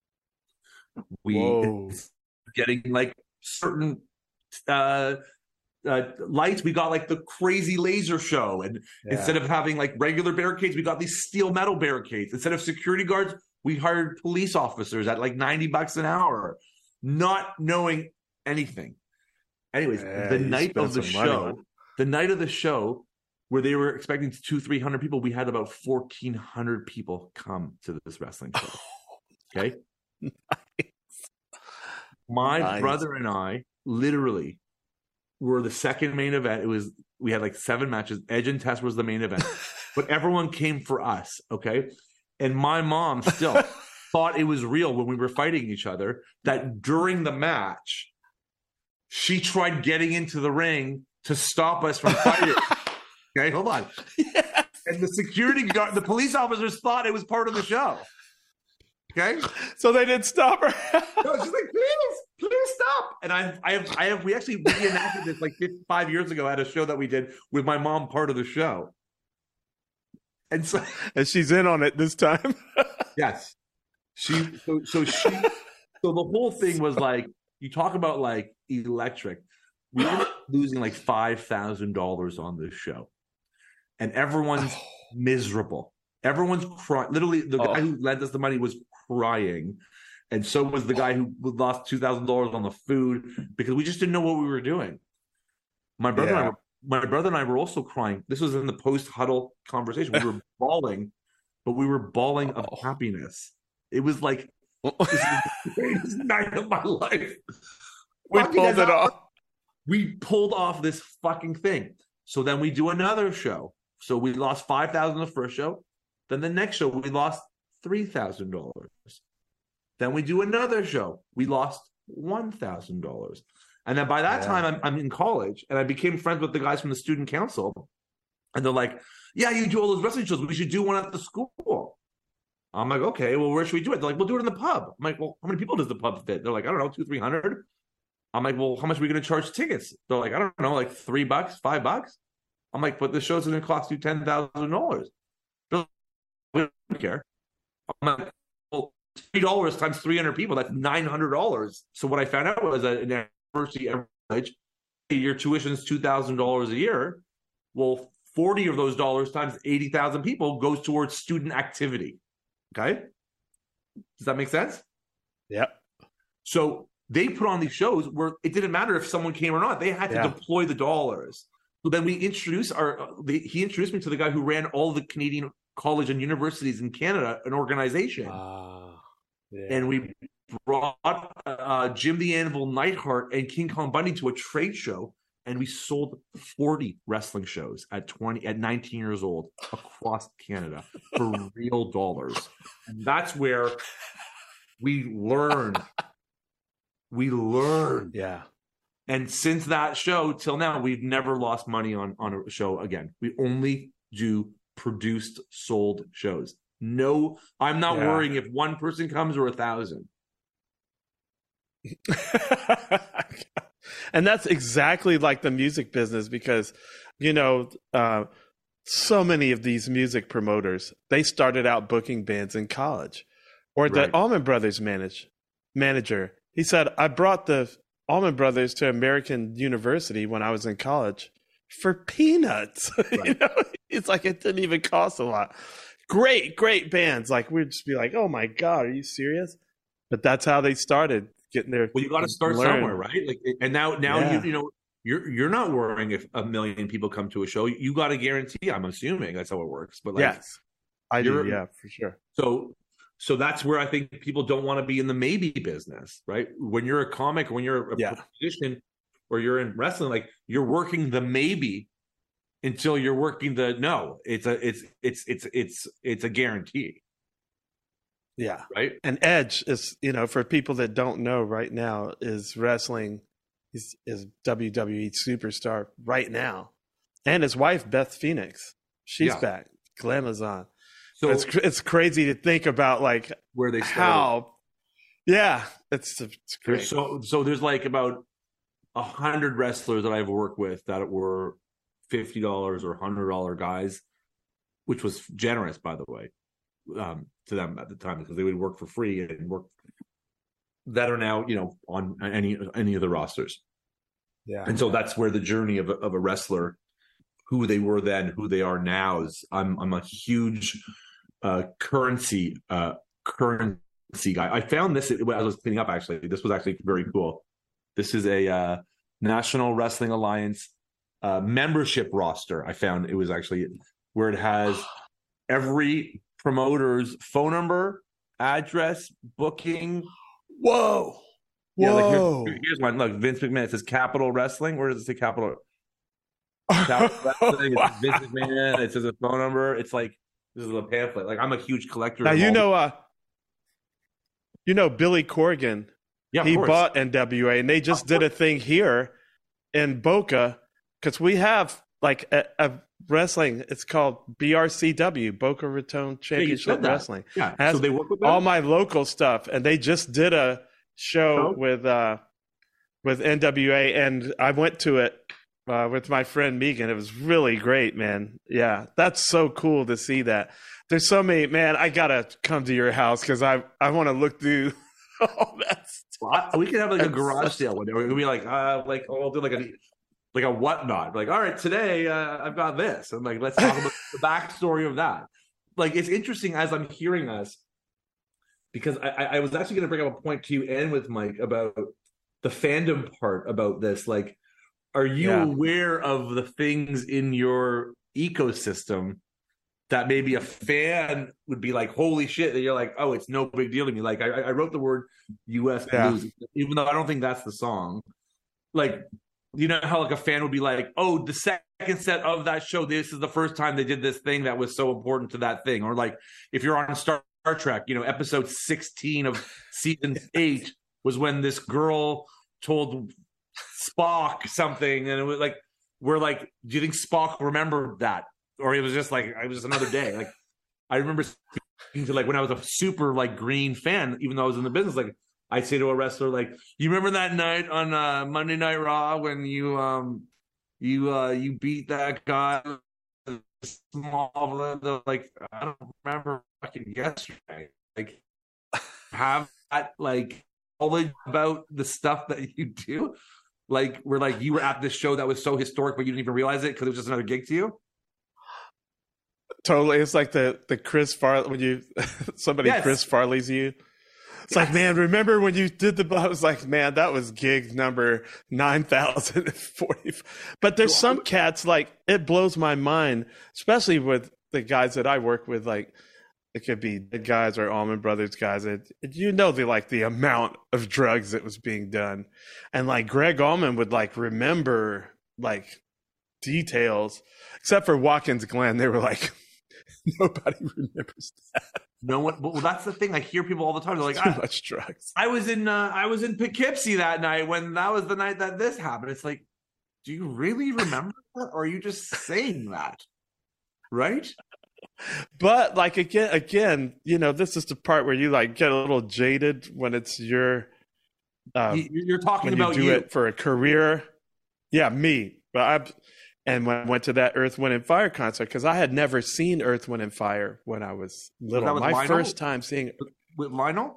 We getting like certain lights. We got like the crazy laser show, and instead of having like regular barricades, we got these steel metal barricades. Instead of security guards, we hired police officers at like $90 an hour, not knowing anything. Anyways, the night of the show, where they were expecting 200-300 people, we had about 1,400 people come to this wrestling show. Okay. My brother and I literally were the second main event. We had like 7 matches. Edge and Test was the main event, but everyone came for us. Okay. And my mom still thought it was real when we were fighting each other, that during the match, she tried getting into the ring to stop us from fighting. Okay, hold on. Yes. And the security guard, the police officers thought it was part of the show. Okay, so they didn't stop her. No, she's like, please stop. And we actually reenacted this like 5 years ago at a show that we did with my mom, part of the show. And so, and she's in on it this time. Yes, so the whole thing was like, you talk about like electric. We ended up losing like $5,000 on this show, and everyone's miserable. Everyone's crying. Literally, the guy who lent us the money was crying, and so was the guy who lost $2,000 on the food, because we just didn't know what we were doing. My brother and I were also crying. This was in the post-huddle conversation. We were bawling, but we were bawling of happiness. It was like, this is the greatest night of my life. We pulled it off. We pulled off this fucking thing. So then we do another show. So we lost $5,000 the first show. Then the next show, we lost $3,000. Then we do another show. We lost $1,000. And then by that time, I'm in college, and I became friends with the guys from the student council. And they're like, yeah, you do all those wrestling shows. We should do one at the school. I'm like, okay, well, where should we do it? They're like, we'll do it in the pub. I'm like, well, how many people does the pub fit? They're like, I don't know, 200-300. I'm like, well, how much are we going to charge tickets? They're like, I don't know, like $3, $5. I'm like, but the show's going to cost you $10,000. We don't care. I'm like, well, $3 times 300 people, that's $900. So what I found out was that in university average, your tuition's $2,000 a year. Well, 40 of those dollars times 80,000 people goes towards student activity. Okay? Does that make sense? Yep. So they put on these shows where it didn't matter if someone came or not. They had to deploy the dollars. So then he introduced me to the guy who ran all the Canadian college and universities in Canada, an organization. And we brought Jim the Anvil Neidhart and King Kong Bundy to a trade show, and we sold 40 wrestling shows at 19 years old across Canada for real dollars. And that's where we learned. Yeah. And since that show till now, we've never lost money on a show again. We only do produced, sold shows. No, I'm not worrying if one person comes or 1,000. And that's exactly like the music business, because, so many of these music promoters, they started out booking bands in college. Or the Allman Brothers manager, he said, I brought the Allman Brothers to American University when I was in college for peanuts. Right. It's like it didn't even cost a lot. Great bands. Like, we'd just be like, oh my God, are you serious? But that's how they started getting there. Well, you got to start somewhere, right? Like, and now you're not worrying if 1 million people come to a show. You got to guarantee. I'm assuming that's how it works. But like, yes, I do. Yeah, for sure. So that's where I think people don't want to be in the maybe business, right? When you're a comic, when you're a musician, or you're in wrestling, like, you're working the maybe until you're working the no. It's a guarantee. Yeah. Right. And Edge is, for people that don't know right now, is wrestling, is WWE superstar right now. And his wife, Beth Phoenix, she's back. Glamazon. So it's crazy to think about, like, where they started. How. Yeah. It's great. So there's like about 100 wrestlers that I've worked with that were $50 or $100 guys, which was generous, by the way. To them at the time, because they would work for free and work that are now on any of the rosters. Yeah. And so that's where the journey of a wrestler, who they were then, who they are now, is I'm a huge currency guy. I found this as I was cleaning up. Actually, this was actually very cool. This is a National Wrestling Alliance membership roster. I found it was actually where it has every promoter's phone number, address, booking. Whoa. Yeah, like here's one. Look, Vince McMahon. It says Capital Wrestling. Where does it say Capital? Capital Wrestling. It says Vince McMahon. It says a phone number. It's like, this is a pamphlet. Like, I'm a huge collector. Now, Billy Corgan. Yeah, he bought NWA, and they just did a thing here in Boca, because we have like a wrestling. It's called BRCW, Boca Raton Championship Wrestling. Yeah, so they work with them? All my local stuff, and they just did a show with NWA, and I went to it with my friend Megan. It was really great, man. Yeah, that's so cool to see that. There's so many, man. I gotta come to your house because I want to look through all that stuff. Well, we could have like a garage sale one day. We'd be like, we'll do like a whatnot. Like, all right, today I've got this, and like, let's talk about the backstory of that. Like, it's interesting as I'm hearing us, because I was actually going to bring up a point to you and with Mike about the fandom part about this. Like, are you aware of the things in your ecosystem that maybe a fan would be like, holy shit, that you're like, oh, it's no big deal to me. Like, I wrote the word US Blues, even though I don't think that's the song. Like, you know how like a fan would be like, oh, the second set of that show, this is the first time they did this thing that was so important to that thing. Or like, if you're on Star Trek, episode 16 of season 8 was when this girl told Spock something, and it was like, we're like, do you think Spock remembered that? Or it was just like, it was just another day. Like, I remember speaking to, like, when I was a super like green fan, even though I was in the business, like, I'd say to a wrestler, like, you remember that night on Monday Night Raw when you beat that guy small, like, I don't remember fucking yesterday. Like, have that like knowledge about the stuff that you do, like, where like you were at this show that was so historic, but you didn't even realize it because it was just another gig to you. Totally, it's like the Chris Farley when you Chris Farley's you. It's like, man, remember when you did I was like, man, that was gig number 9,040. But there's some cats, like, it blows my mind, especially with the guys that I work with. Like, it could be the guys or Allman Brothers guys. The amount of drugs that was being done. And like Greg Allman would like remember like details, except for Watkins Glen. They were like, nobody remembers that. No one. Well, that's the thing. I hear people all the time. They're like, too much drugs. I was in Poughkeepsie that night when that was the night that this happened. It's like, do you really remember that, or are you just saying that? Right? But like again, you know, this is the part where you like get a little jaded when it's your. You're talking about you do it for a career. Yeah, me. But when I went to that Earth, Wind, and Fire concert, because I had never seen Earth, Wind, and Fire when I was little. My Lionel? first time seeing with Lionel.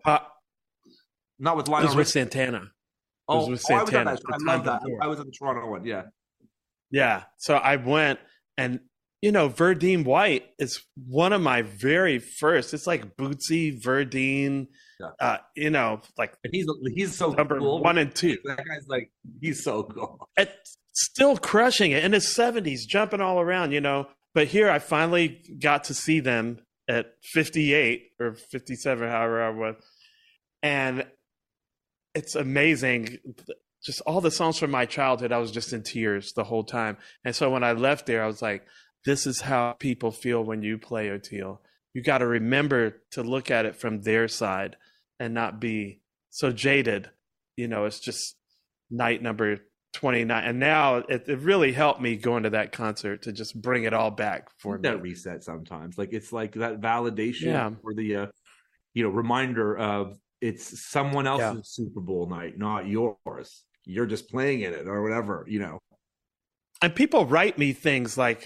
Not with Lionel. It was with Santana. I love that. I was at the Toronto one. Yeah. Yeah. So I went, and you know, Verdine White is one of my very first. It's like Bootsy, Verdine. Yeah. You know, like he's so number cool. 1 and 2. That guy's like, he's so cool. Still crushing it in his 70s, jumping all around, you know. But here I finally got to see them at 58 or 57, however I was. And it's amazing. Just all the songs from my childhood, I was just in tears the whole time. And so when I left there, I was like, this is how people feel when you play, Oteil. You got to remember to look at it from their side and not be so jaded. You know, it's just night number 29. And now it really helped me going to that concert to just bring it all back for me. That reset sometimes. Like, it's like that validation or the, reminder of it's someone else's Super Bowl night, not yours. You're just playing in it or whatever, you know. And people write me things like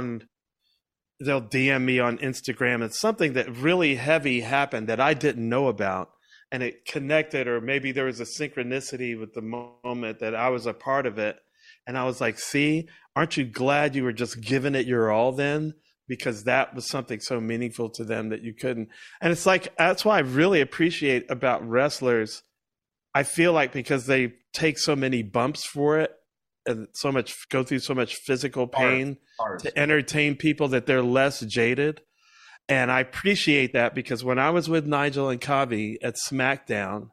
they'll DM me on Instagram. It's something that really heavy happened that I didn't know about. And it connected, or maybe there was a synchronicity with the moment that I was a part of it. And I was like, see, aren't you glad you were just giving it your all then? Because that was something so meaningful to them that you couldn't. And it's like, that's why I really appreciate about wrestlers. I feel like because they take so many bumps for it and go through so much physical pain to entertain people, that they're less jaded. And I appreciate that, because when I was with Nigel and Kavi at SmackDown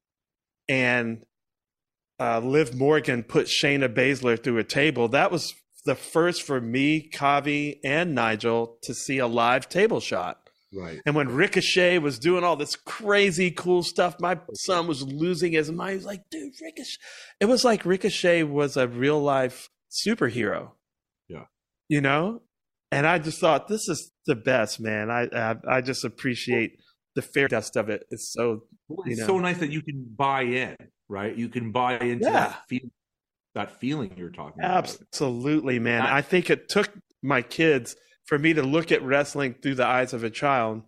and Liv Morgan put Shayna Baszler through a table, that was the first for me, Kavi, and Nigel to see a live table shot. Right. And when Ricochet was doing all this crazy cool stuff, my son was losing his mind. He was like, dude, Ricochet. It was like Ricochet was a real life superhero. Yeah. You know? And I just thought, this is the best, man. I just appreciate the fair dust of it. It's so, so nice that you can buy in, right? You can buy into that feeling you're talking about. Absolutely, man. I think it took my kids for me to look at wrestling through the eyes of a child,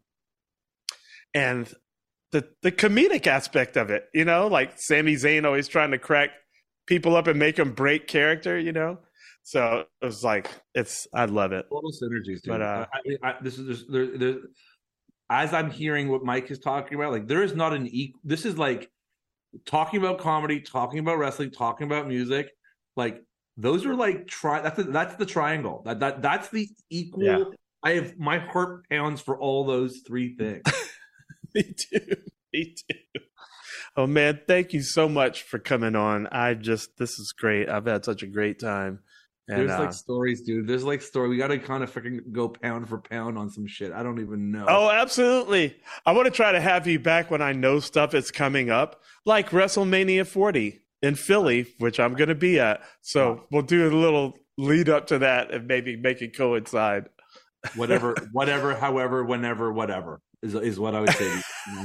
and the comedic aspect of it, you know, like Sami Zayn always trying to crack people up and make them break character, you know. So it was like, I love it. Total synergies, dude. But there's as I'm hearing what Mike is talking about, like, there is not an this is like talking about comedy, talking about wrestling, talking about music, like those are like that's the triangle. That's the equal. Yeah. I have my heart pounds for all those three things. Me too. Oh man, thank you so much for coming on. This is great. I've had such a great time. And, there's like stories, dude. There's like story. We got to kind of freaking go pound for pound on some shit. I don't even know. Oh, absolutely. I want to try to have you back when I know stuff is coming up, like WrestleMania 40 in Philly, which I'm going to be at. So we'll do a little lead up to that and maybe make it coincide. Whatever, however, whenever, whatever is what I would say.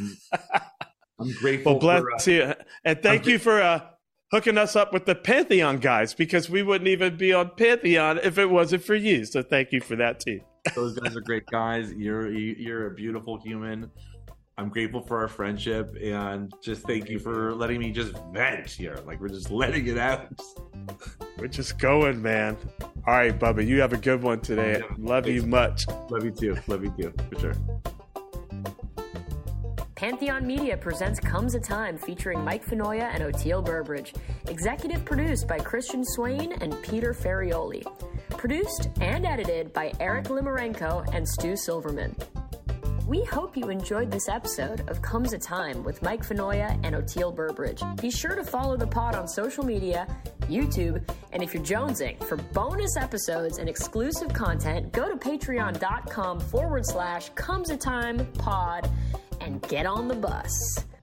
I'm grateful. Well, bless you. And thank you for hooking us up with the Pantheon guys, because we wouldn't even be on Pantheon if it wasn't for you. So thank you for that too. Those guys are great guys. You're a beautiful human. I'm grateful for our friendship, and just thank you for letting me just vent here. Like, we're just letting it out. We're just going, man. All right, Bubba, you have a good one today. Love you much. Love you too, for sure. Pantheon Media presents Comes a Time, featuring Mike Finoia and Oteil Burbridge. Executive produced by Christian Swain and Peter Ferrioli. Produced and edited by Eric Limarenko and Stu Silverman. We hope you enjoyed this episode of Comes a Time with Mike Finoia and Oteil Burbridge. Be sure to follow the pod on social media, YouTube, and if you're jonesing for bonus episodes and exclusive content, go to patreon.com/comesatimepod and get on the bus.